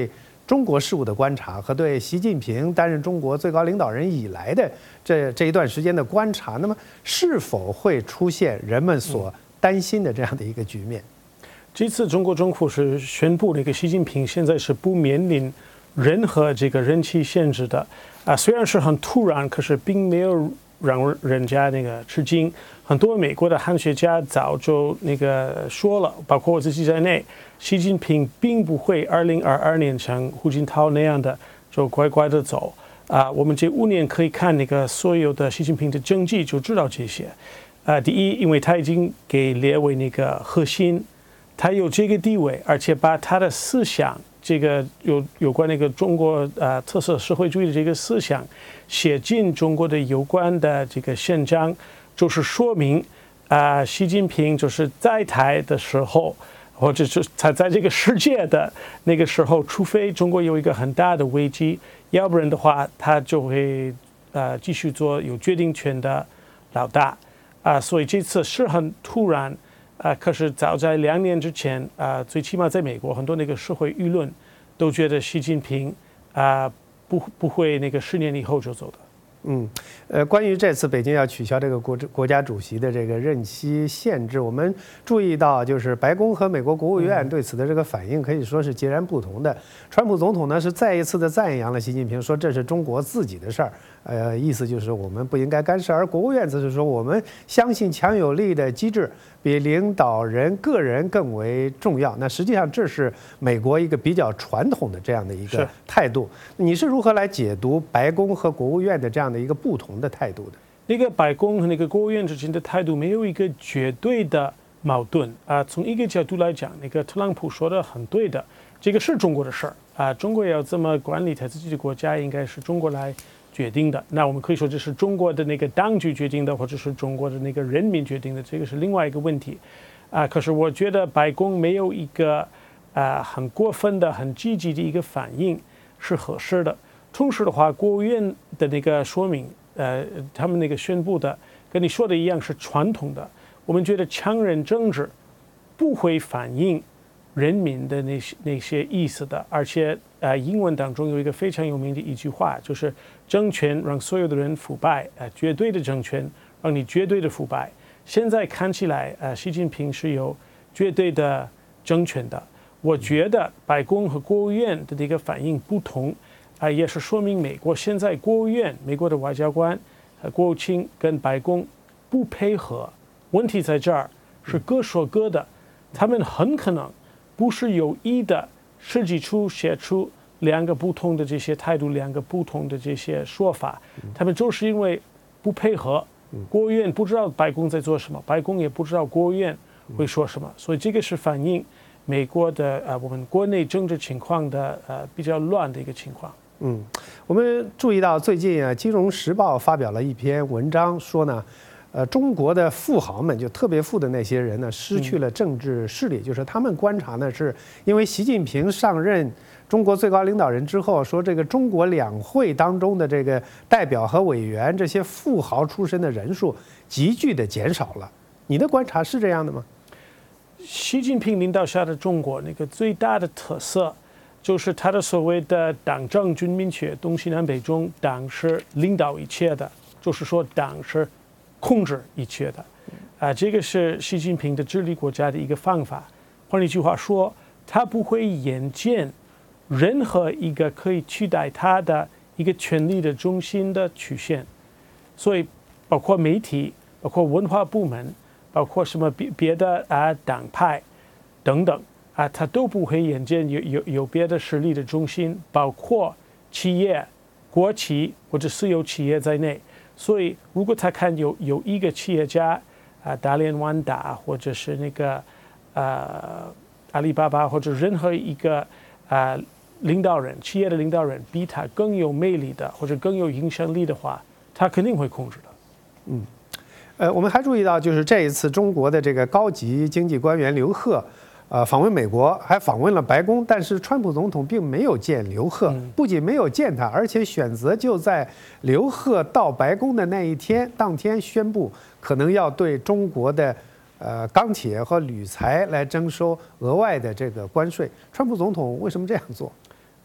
[SPEAKER 1] 中国事务的观察和对习近平担任中国最高领导人以来的这这一段时间的观察，那么是否会出现人们所担心的这样的一个局面？
[SPEAKER 18] 这次中国政府是宣布那个习近平现在是不面临任何这个任期限制的啊，虽然是很突然，可是并没有让人家那个吃惊。很多美国的汉学家早就那个说了，包括我自己在内，习近平并不会二零二二年像胡锦涛那样的就乖乖的走啊。我们这五年可以看那个所有的习近平的政绩就知道这些啊。第一，因为他已经给列为那个核心，他有这个地位，而且把他的思想。这个有有关那个中国呃特色社会主义的这个思想写进中国的有关的这个宪章，就是说明啊、呃，习近平就是在台的时候，或者是他在这个世界的那个时候，除非中国有一个很大的危机，要不然的话，他就会呃继续做有决定权的老大啊、呃。所以这次是很突然。啊、呃，可是早在两年之前，啊、呃，最起码在美国，很多那个社会舆论都觉得习近平啊、呃、不不会那个十年以后就走的。
[SPEAKER 1] 嗯，呃，关于这次北京要取消这个国国家主席的这个任期限制，我们注意到，就是白宫和美国国务院对此的这个反应可以说是截然不同的。川普总统呢是再一次的赞扬了习近平，说这是中国自己的事儿，呃，意思就是我们不应该干涉。而国务院则是说，我们相信强有力的机制比领导人个人更为重要。那实际上这是美国一个比较传统的这样的一个态度。你是如何来解读白宫和国务院的这样的一个不同的态度的？
[SPEAKER 18] 那个白宫和那个国务院之间的态度没有一个绝对的矛盾啊。从一个角度来讲，那个特朗普说的很对的，这个是中国的事儿啊，中国要怎么管理他自己的国家，应该是中国来决定的。那我们可以说这是中国的那个当局决定的，或者是中国的那个人民决定的，这个是另外一个问题啊。可是我觉得白宫没有一个啊很过分的、很积极的一个反应是合适的。同时的话，国务院的那个说明，呃，他们那个宣布的跟你说的一样是传统的。我们觉得强人政治不会反映人民的那些那些意思的，而且呃，英文当中有一个非常有名的一句话，就是政权让所有的人腐败，呃，绝对的政权让你绝对的腐败。现在看起来，呃，习近平是有绝对的政权的。我觉得白宫和国务院的这个反应不同。啊、呃，也是说明美国现在国务院、美国的外交官、呃国务卿跟白宫不配合。问题在这儿是各说各的，他们很可能不是有意的设计出、写出两个不同的这些态度、两个不同的这些说法，他们就是因为不配合。国务院不知道白宫在做什么，白宫也不知道国务院会说什么，所以这个是反映美国的呃我们国内政治情况的呃比较乱的一个情况。
[SPEAKER 1] 嗯，我们注意到最近啊，《金融时报》发表了一篇文章，说呢，呃，中国的富豪们，就特别富的那些人呢，失去了政治势力，嗯、就是他们观察呢，是因为习近平上任中国最高领导人之后，说这个中国两会当中的这个代表和委员这些富豪出身的人数急剧的减少了。你的观察是这样的吗？
[SPEAKER 18] 习近平领导下的中国那个最大的特色。就是他的所谓的党政军民学，东西南北中，党是领导一切的，就是说党是控制一切的，啊、呃，这个是习近平的治理国家的一个方法。换一句话说，他不会眼见任何一个可以取代他的一个权力的中心的曲线，所以包括媒体，包括文化部门，包括什么别别的啊党派等等。啊，他都不会眼见有有有别的势力的中心，包括企业、国企或者私有企业在内。所以，如果他看有有一个企业家啊，大连万达或者是那个呃阿里巴巴或者任何一个啊领导人，企业的领导人比他更有魅力的或者更有影响力的话，他肯定会控制的。
[SPEAKER 1] 嗯，呃，我们还注意到，就是这一次中国的这个高级经济官员刘鹤。呃，访问美国还访问了白宫，但是川普总统并没有见刘鹤，不仅没有见他，而且选择就在刘鹤到白宫的那一天当天宣布，可能要对中国的呃钢铁和铝材来征收额外的这个关税。川普总统为什么这样做？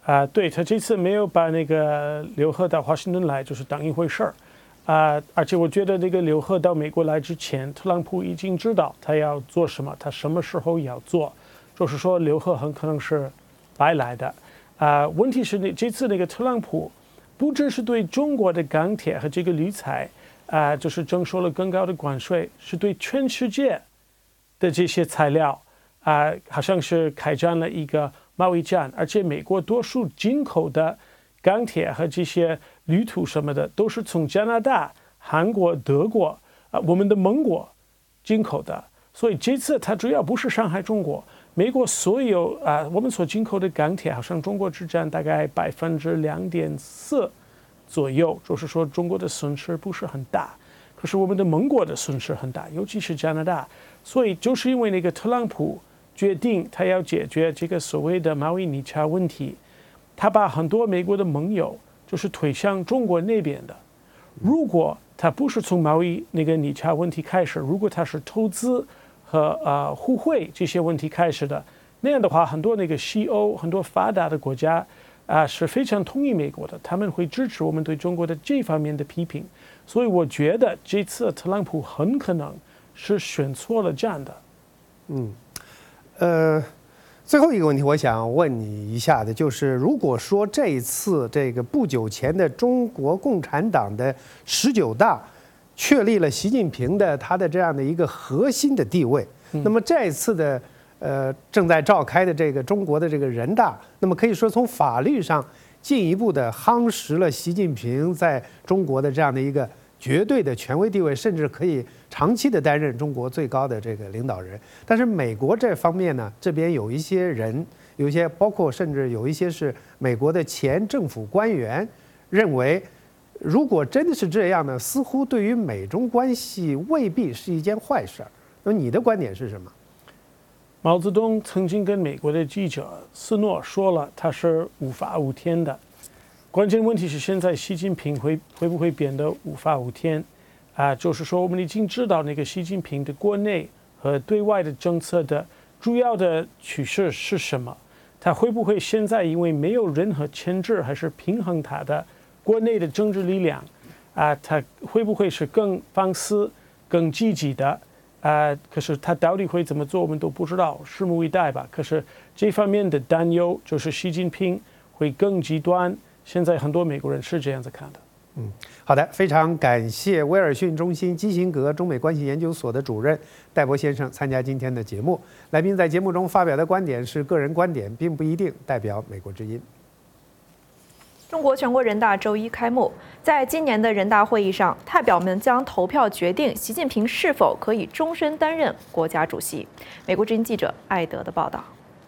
[SPEAKER 18] 啊，对他这次没有把那个刘鹤到华盛顿来，就是当一回事儿。啊，而且我觉得那个刘鹤到美国来之前，特朗普已经知道他要做什么，他什么时候要做，就是说刘鹤很可能是白来的。啊，问题是那这次那个特朗普不只是对中国的钢铁和这个铝材啊，就是征收了更高的关税，是对全世界的这些材料啊，好像是开展了一个贸易战，而且美国多数进口的钢铁和这些铝土什么的都是从加拿大、韩国、德国啊，我们的盟国进口的，所以这次它主要不是伤害中国。美国所有啊，我们所进口的钢铁好像中国只占大概百分之两点四左右，就是说中国的损失不是很大，可是我们的盟国的损失很大，尤其是加拿大。所以就是因为那个特朗普决定他要解决这个所谓的贸易逆差问题，他把很多美国的盟友就是推向中国那边的。如果他不是从贸易那个逆差问题开始，如果他是投资和呃互惠这些问题开始的，那样的话，很多那个西欧很多发达的国家啊、呃、是非常同意美国的，他们会支持我们对中国的这方面的批评。所以我觉得这次特朗普很可能是选错了站的。
[SPEAKER 1] 嗯，呃，最后一个问题我想问你一下的，就是如果说这一次这个不久前的中国共产党的十九大确立了习近平的他的这样的一个核心的地位，那么这一次的呃正在召开的这个中国的这个人大，那么可以说从法律上进一步的夯实了习近平在中国的这样的一个绝对的权威地位，甚至可以长期的担任中国最高的这个领导人。但是美国这方面呢，这边有一些人，有一些包括甚至有一些是美国的前政府官员认为，如果真的是这样呢，似乎对于美中关系未必是一件坏事儿。那你的观点是什么？
[SPEAKER 18] 毛泽东曾经跟美国的记者斯诺说了，他是无法无天的。关键问题是现在习近平会会不会变得无法无天？啊，就是说我们已经知道那个习近平的国内和对外的政策的主要的趋势是什么？他会不会现在因为没有任何牵制还是平衡他的国内的政治力量啊，他会不会是更放肆、更积极的啊？可是他到底会怎么做，我们都不知道，拭目以待吧。可是这方面的担忧就是习近平会更极端，现在很多美国人是这样子看的。
[SPEAKER 1] 嗯，好的，非常感谢威尔逊中心基辛格中美关系研究所的主任戴博先生参加今天的节目。来宾在节目中发表的观点是个人观点，并不一定代表美国之音。
[SPEAKER 2] 中国全国人大周一开幕，在今年的人大会议上，代表们将投票决定习近平是否可以终身担任国家主席。美国之音记者艾德的报道。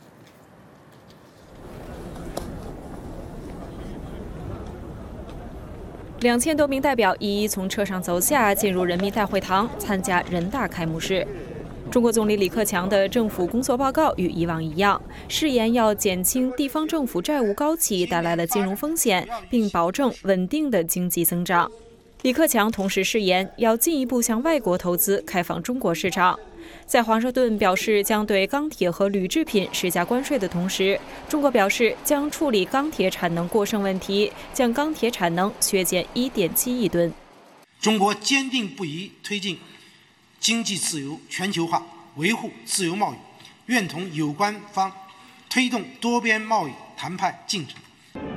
[SPEAKER 2] 两千多名代表一一从车上走下，进入人民大会堂参加人大开幕式。中国总理李克强的政府工作报告与以往一样，誓言要减轻地方政府债务高企带来的金融风险，并保证稳定的经济增长。李克强同时誓言要进一步向外国投资开放中国市场。在华盛顿表示将对钢铁和铝制品施加关税的同时，中国表示将处理钢铁产能过剩问题，将钢铁产能削减 一点七亿吨。
[SPEAKER 19] 中国坚定不移推进经济自由全球化，维护自由贸易，愿同有关方推动多边贸易谈判进程。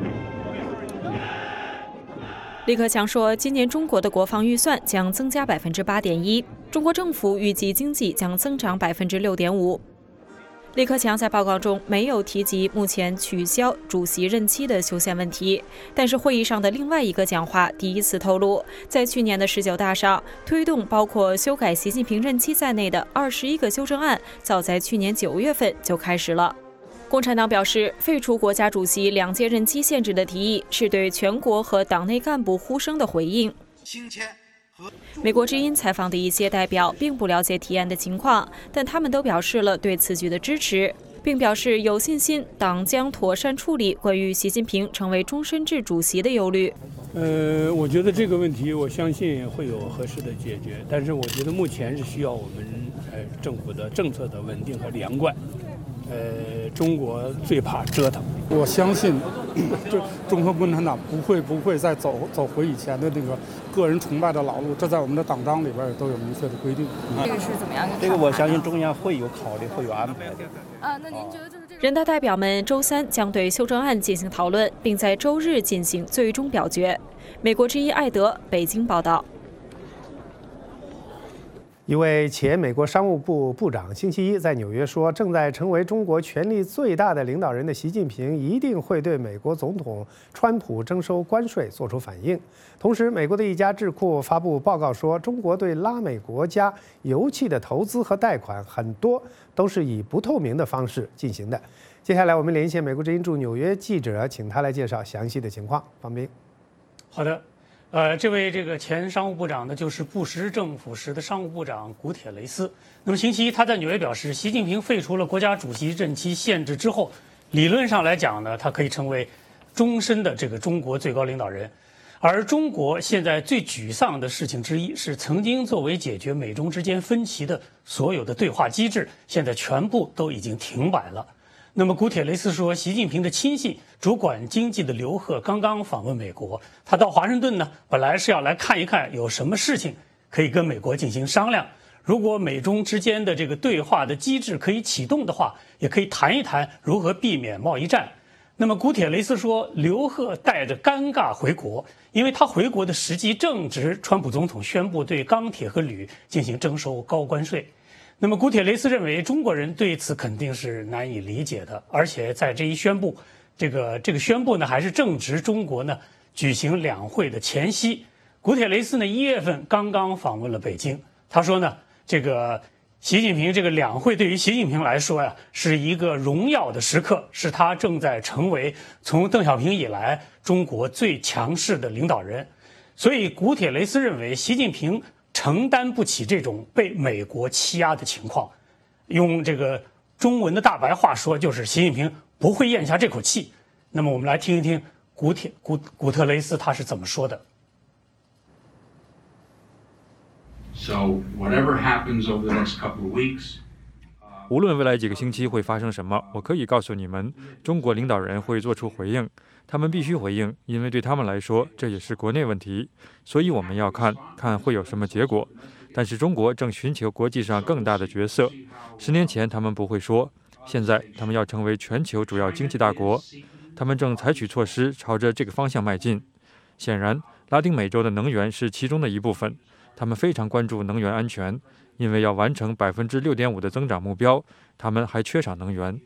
[SPEAKER 2] 李克强说，今年中国的国防预算将增加百分之八点一，中国政府预计经济将增长百分之六点五。李克强在报告中没有提及目前取消主席任期的修宪问题，但是会议上的另外一个讲话第一次透露，在去年的十九大上，推动包括修改习近平任期在内的二十一个修正案，早在去年九月份就开始了。共产党表示，废除国家主席两届任期限制的提议是对全国和党内干部呼声的回应。美国之音采访的一些代表并不了解提案的情况，但他们都表示了对此举的支持，并表示有信心党将妥善处理关于习近平成为终身制主席的忧虑。
[SPEAKER 20] 呃，我觉得这个问题，我相信会有合适的解决，但是我觉得目前是需要我们呃政府的政策的稳定和连贯。 呃，中国最怕折腾。我相信，就中国共产党不会不会再走走回以前的那个个人崇拜的老路，这在我们的党章里边都有明确的规定。
[SPEAKER 21] 这个是怎么样？
[SPEAKER 22] 这个我相信中央会有考虑，会有安排的。
[SPEAKER 21] 啊，那您觉得就是
[SPEAKER 23] 人大代表们周三将对修正案进行讨论，并在周日进行最终表决。美国之音艾德北京报道。
[SPEAKER 1] 一位前美国商务部部长星期一在纽约说，正在成为中国权力最大的领导人的习近平一定会对美国总统川普征收关税做出反应。同时，美国的一家智库发布报告说，中国对拉美国家油气的投资和贷款很多都是以不透明的方式进行的。接下来，我们连线美国之音驻纽约记者，请他来介绍详细的情况。方斌，
[SPEAKER 24] 好的。呃，这位这个前商务部长呢，就是布什政府时的商务部长古铁雷斯。那么星期一，他在纽约表示，习近平废除了国家主席任期限制之后，理论上来讲呢，他可以成为终身的这个中国最高领导人。而中国现在最沮丧的事情之一是，曾经作为解决美中之间分歧的所有的对话机制，现在全部都已经停摆了。那么古铁雷斯说，习近平的亲信主管经济的刘鹤刚刚访问美国，他到华盛顿呢，本来是要来看一看有什么事情可以跟美国进行商量，如果美中之间的这个对话的机制可以启动的话，也可以谈一谈如何避免贸易战。那么古铁雷斯说，刘鹤带着尴尬回国，因为他回国的时机正值川普总统宣布对钢铁和铝进行征收高关税。那么古铁雷斯认为，中国人对此肯定是难以理解的，而且在这一宣布，这个这个宣布呢，还是正值中国呢举行两会的前夕。古铁雷斯呢一月份刚刚访问了北京，他说呢，这个习近平这个两会对于习近平来说呀，是一个荣耀的时刻，是他正在成为从邓小平以来中国最强势的领导人。所以古铁雷斯认为，习近平承担不起这种被美国欺压的情况，用这个中文的大白话说，就是习近平不会咽下这口气。那么我们来听一听古铁古古特雷斯他是怎么说的。
[SPEAKER 25] So whatever happens over the next couple of weeks,
[SPEAKER 26] 无论未来几个星期会发生什么，我可以告诉你们，中国领导人会做出回应，他们必须回应，因为对他们来说，这也是国内问题，所以我们要看看会有什么结果。但是中国正寻求国际上更大的角色。十年前他们不会说，现在他们要成为全球主要经济大国，他们正采取措施朝着这个方向迈进。显然，拉丁美洲的能源是其中的一部分，他们非常关注能源安全，因为要完成百分之六点五的增长目标，他们还缺少能源。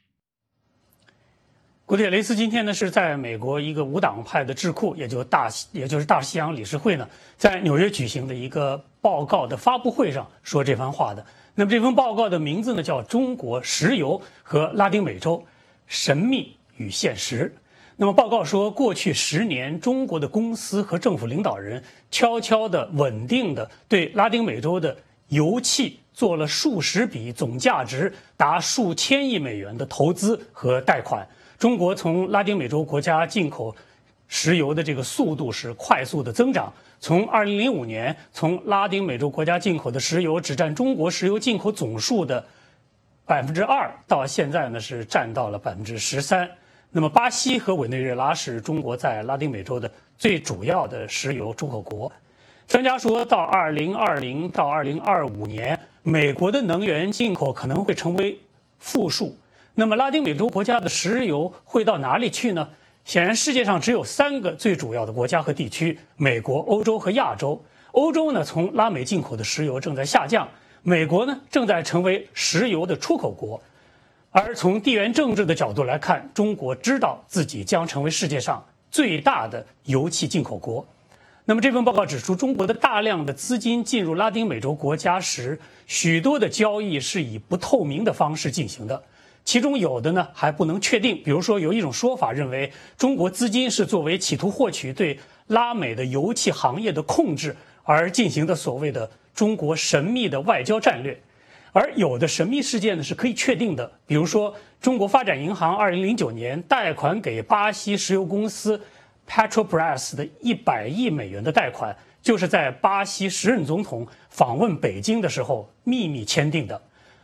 [SPEAKER 24] 古铁雷斯今天呢是在美国一个无党派的智库，也就大也就是大西洋理事会呢，在纽约举行的一个报告的发布会上说这番话的。那么这份报告的名字呢叫《中国石油和拉丁美洲：神秘与现实》。那么报告说，过去十年，中国的公司和政府领导人悄悄的、稳定的对拉丁美洲的油气做了数十笔总价值达数千亿美元的投资和贷款。中国从拉丁美洲国家进口石油的这个速度是快速的增长，从二零零五年从拉丁美洲国家进口的石油只占中国石油进口总数的百分之二，到现在呢是占到了百分之十三。那么巴西和委内瑞拉是中国在拉丁美洲的最主要的石油出口国。专家说到二零二零到二零二五年，美国的能源进口可能会成为负数。那么拉丁美洲国家的石油会到哪里去呢？显然世界上只有三个最主要的国家和地区：美国、欧洲和亚洲。欧洲呢，从拉美进口的石油正在下降，美国呢正在成为石油的出口国。而从地缘政治的角度来看，中国知道自己将成为世界上最大的油气进口国。那么这份报告指出，中国的大量的资金进入拉丁美洲国家时，许多的交易是以不透明的方式进行的。其中有的呢还不能确定，比如说有一种说法认为，中国资金是作为企图获取对拉美的油气行业的控制而进行的所谓的中国神秘的外交战略。而有的神秘事件呢是可以确定的，比如说中国发展银行二零零九年贷款给巴西石油公司 Petrobras 的一百亿美元的贷款，就是在巴西时任总统访问北京的时候秘密签订的。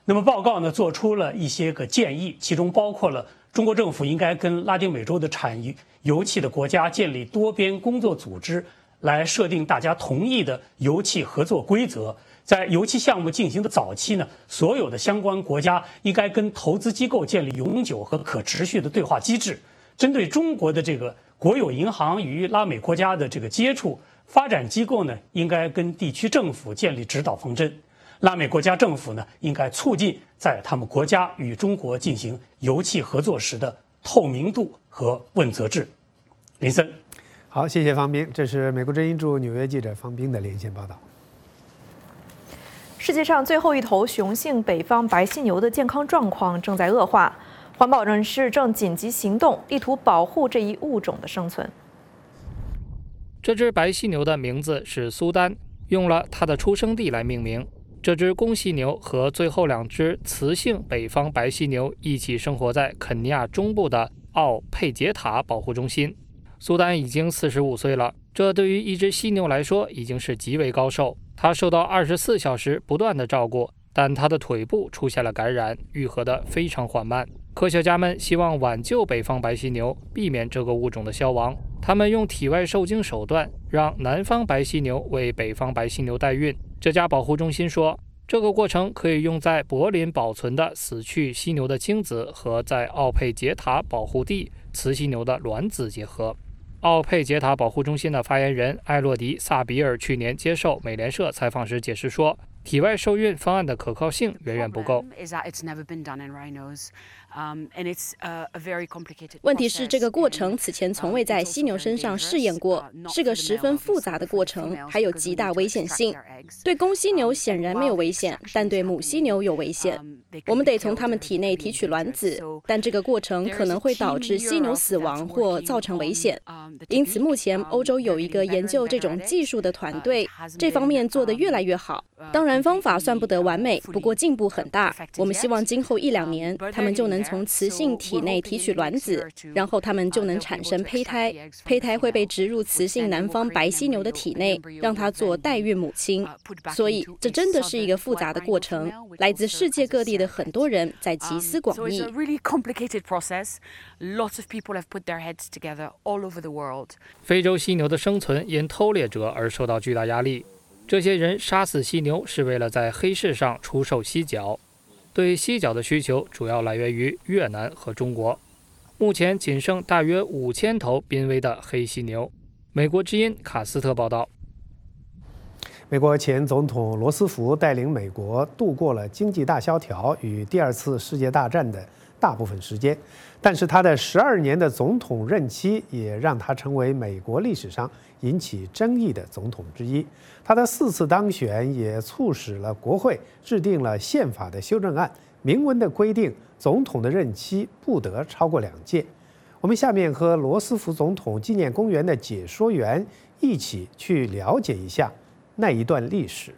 [SPEAKER 24] 那么报告呢做出了一些个建议，其中包括了中国政府应该跟拉丁美洲的产油气的国家建立多边工作组织，来设定大家同意的油气合作规则。在油气项目进行的早期呢，所有的相关国家应该跟投资机构建立永久和可持续的对话机制。针对中国的这个国有银行与拉美国家的这个接触，发展机构呢应该跟地区政府建立指导方针。拉美国家政府呢应该促进在他们国家与中国进行油气合作时的透明度和问责制。林森，
[SPEAKER 1] 好，谢谢方斌。这是美国之音驻纽约记者方斌的连线报道。
[SPEAKER 2] 世界上最后一头雄性北方白犀牛的健康状况正在恶化，环保人士正紧急行动，力图保护这一物种的生存。
[SPEAKER 3] 这只白犀牛的名字是苏丹，用了它的出生地来命名。这只公犀牛和最后两只雌性北方白犀牛一起生活在肯尼亚中部的奥佩杰塔保护中心。苏丹已经四十五岁了，这对于一只犀牛来说已经是极为高寿。它受到二十四小时不断的照顾，但它的腿部出现了感染，愈合得非常缓慢。科学家们希望挽救北方白犀牛，避免这个物种的消亡。他们用体外受精手段让南方白犀牛为北方白犀牛代孕。这家保护中心说，这个过程可以用在柏林保存的死去犀牛的精子和在奥佩杰塔保护地雌犀牛的卵子结合。奥佩杰塔保护中心的发言人艾洛迪·萨比尔去年接受美联社采访时解释说，体外受孕方案的可靠性远远不够。
[SPEAKER 4] 问题是，这个过程此前从未在犀牛身上试验过，是个十分复杂的过程，还有极大危险性。对公犀牛显然没有危险，但对母犀牛有危险。我们得从它们体内提取卵子，但这个过程可能会导致犀牛死亡或造成危险。因此，目前欧洲有一个研究这种技术的团队，这方面做得越来越好。当然，方法算不得完美，不过进步很大。我们希望今后一两年，他们就能从雌性体内提取卵子，然后它们就能产生胚胎，胚胎会被植入雌性南方白犀牛的体内，让它做代孕母亲。所以，这真的是一个复杂的过程，来自世界各地的很多人在集思广益。
[SPEAKER 3] 非洲犀牛的生存因偷猎者而受到巨大压力。这些人杀死犀牛是为了在黑市上出售犀角。对犀角的需求主要来源于越南和中国。目前仅剩大约五千头濒危的黑犀牛。美国之音卡斯特报道。
[SPEAKER 1] 美国前总统罗斯福带领美国度过了经济大萧条与第二次世界大战的大部分时间，但是他的十二年的总统任期也让他成为美国历史上引起争议的总统之一。他的四次当选也促使了国会制定了宪法的修正案，明文的规定总统的任期不得超过两届。我们下面和罗斯福总统纪念公园的解说员一起去了解一下那一段历史。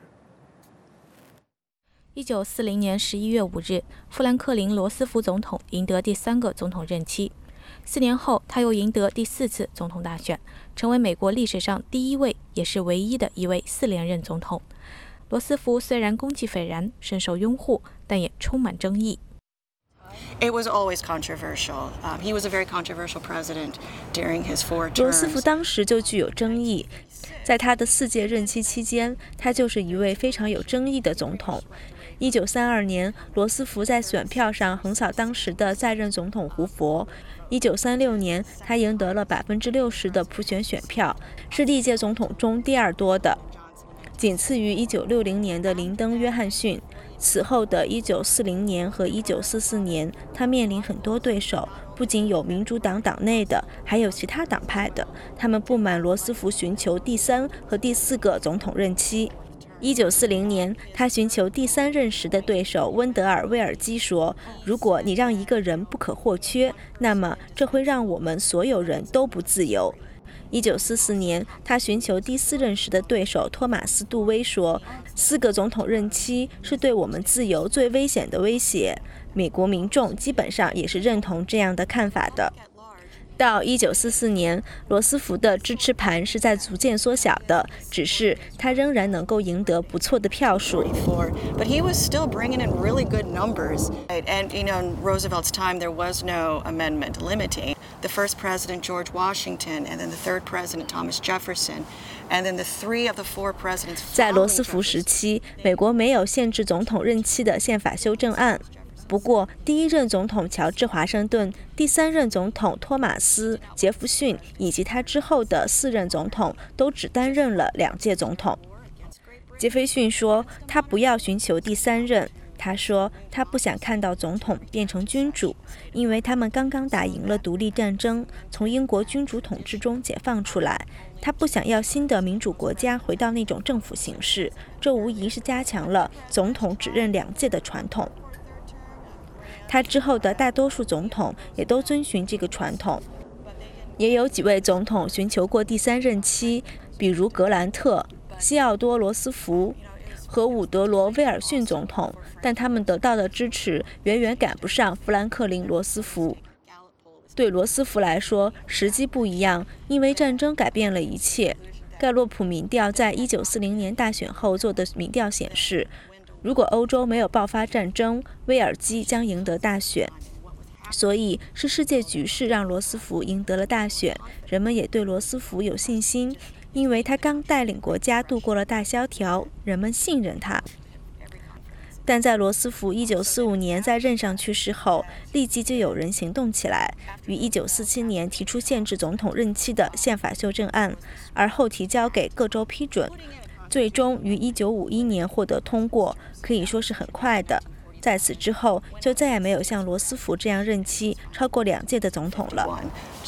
[SPEAKER 17] 一九四零年十一月五日，富兰克林·罗斯福总统赢得第三个总统任期。四年后，他又赢得第四次总统大选，成为美国历史上第一位也是唯一的一位四连任总统。罗斯福虽然功绩斐然，深受拥护，但也充满争议。
[SPEAKER 5] It was always controversial. Um, he was a very controversial president during his four terms.
[SPEAKER 6] 罗斯福当时就具有争议，在他的四届任期期间，他就是一位非常有争议的总统。一九三二年，罗斯福在选票上横扫当时的在任总统胡佛。一九三六年，他赢得了百分之六十的普选选票，是历届总统中第二多的，仅次于一九六零年的林登·约翰逊。此后的一九四零年和一九四四年，他面临很多对手，不仅有民主党党内的，还有其他党派的，他们不满罗斯福寻求第三和第四个总统任期。一九四零年，他寻求第三任时的对手温德尔·威尔基说：“如果你让一个人不可或缺，那么这会让我们所有人都不自由。”一九四四年，他寻求第四任时的对手托马斯·杜威说：“四个总统任期是对我们自由最危险的威胁。”美国民众基本上也是认同这样的看法的。 到一九四四年，罗斯福的支持盘是在逐渐缩小的，只是他仍然能够赢得不错的票数。
[SPEAKER 5] But he was still bringing in really good numbers. And you know, in Roosevelt's time, there was no amendment limiting. The first president, George Washington, and then the third president, Thomas Jefferson, and then the three of the four presidents.
[SPEAKER 6] 在罗斯福时期，美国没有限制总统任期的宪法修正案。不过，第一任总统乔治·华盛顿、第三任总统托马斯·杰弗逊以及他之后的四任总统都只担任了两届总统。杰斐逊说，他不要寻求第三任。他说，他不想看到总统变成君主，因为他们刚刚打赢了独立战争，从英国君主统治中解放出来。他不想要新的民主国家回到那种政府形式，这无疑是加强了总统只任两届的传统。他之后的大多数总统也都遵循这个传统，也有几位总统寻求过第三任期，比如格兰特、西奥多·罗斯福和伍德罗·威尔逊总统，但他们得到的支持远远赶不上富兰克林·罗斯福。对罗斯福来说，时机不一样，因为战争改变了一切。盖洛普民调在一九四零年大选后做的民调显示，如果欧洲没有爆发战争，威尔基将赢得大选。所以是世界局势让罗斯福赢得了大选，人们也对罗斯福有信心，因为他刚带领国家度过了大萧条，人们信任他。但在罗斯福一九四五年在任上去世后，立即就有人行动起来，于一九四七年提出限制总统任期的宪法修正案，而后提交给各州批准，最终于一九五一年获得通过，可以说是很快的。在此之后，就再也没有像罗斯福这样任期超过两届的总统了。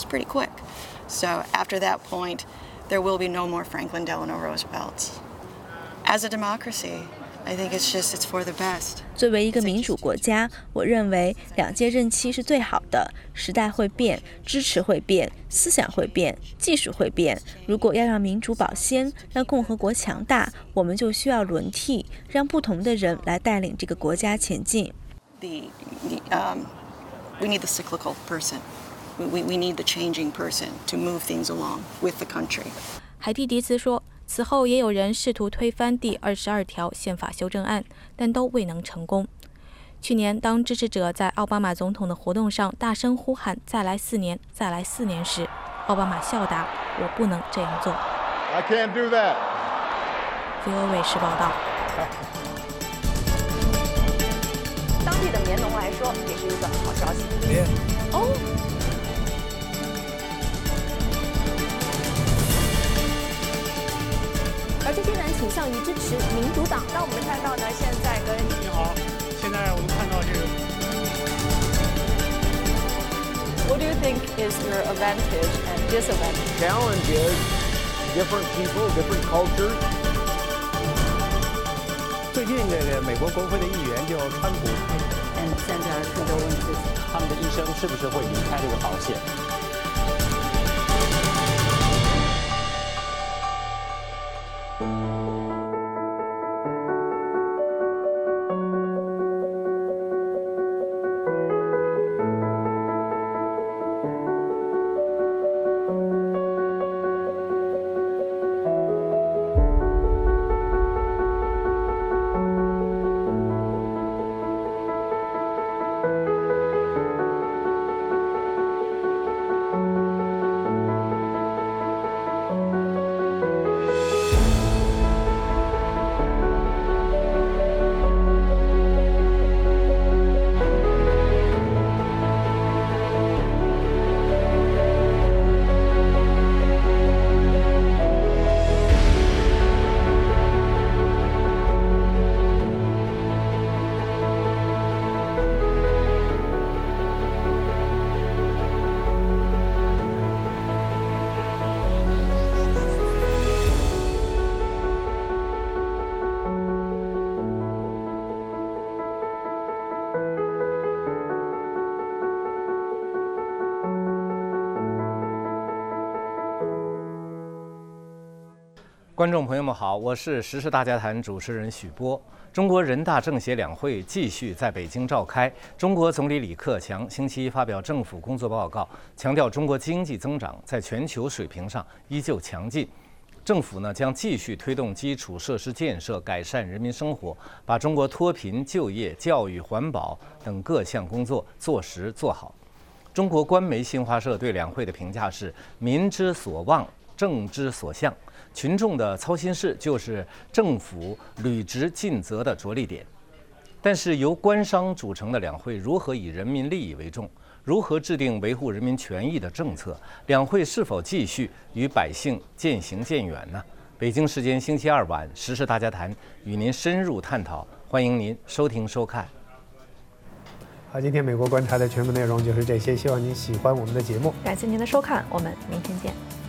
[SPEAKER 5] So after that point, there will be no more Franklin Delano Roosevelt. As a democracy, I think it's just it's for the best.
[SPEAKER 6] 作为一个民主国家，我认为两届任期是最好的。时代会变，支持会变，思想会变，技术会变。如果要让民主保鲜，让共和国强大，我们就需要轮替，让不同的人来带领这个国家前进。
[SPEAKER 5] The, the, um, we need the cyclical person. We, we need the changing person to move things along with the country.
[SPEAKER 17] 海蒂迪茨说，此后也有人试图推翻第二十二条宪法修正案，但都未能成功。去年，当支持者在奥巴马总统的活动上大声呼喊“再来四年，再来四年”时，奥巴马笑答：“我不能这样做。”
[SPEAKER 7] I can't do that.
[SPEAKER 17] V O A 卫视报道。
[SPEAKER 2] 当地的棉农来说，也是一个好消息。哦。而这些人倾向于支持民主党。那我们看到呢，现在跟
[SPEAKER 24] 你好，现在我们看到这个。
[SPEAKER 2] What do you think is your advantage and disadvantage?
[SPEAKER 7] Challenge is different people, different cultures.
[SPEAKER 1] 最近这个美国国会的议员就川普，
[SPEAKER 22] 嗯，现在更多问题是他们的医生是不是会离开这个保险？
[SPEAKER 8] 观众朋友们好，我是时事大家谈主持人许波。中国人大政协两会继续在北京召开。中国总理李克强星期一发表政府工作报告，强调中国经济增长在全球水平上依旧强劲。政府呢将继续推动基础设施建设，改善人民生活，把中国脱贫、就业、教育、环保等各项工作做实做好。中国官媒新华社对两会的评价是：民之所望，政之所向。群众的操心事就是政府履职尽责的着力点。但是由官商组成的两会如何以人民利益为重，如何制定维护人民权益的政策，两会是否继续与百姓渐行渐远呢？北京时间星期二晚，时事大家谈与您深入探讨，欢迎您收听收看。
[SPEAKER 1] 好，今天美国观察的全部内容就是这些，希望您喜欢我们的节目。
[SPEAKER 2] 感谢您的收看，我们明天见。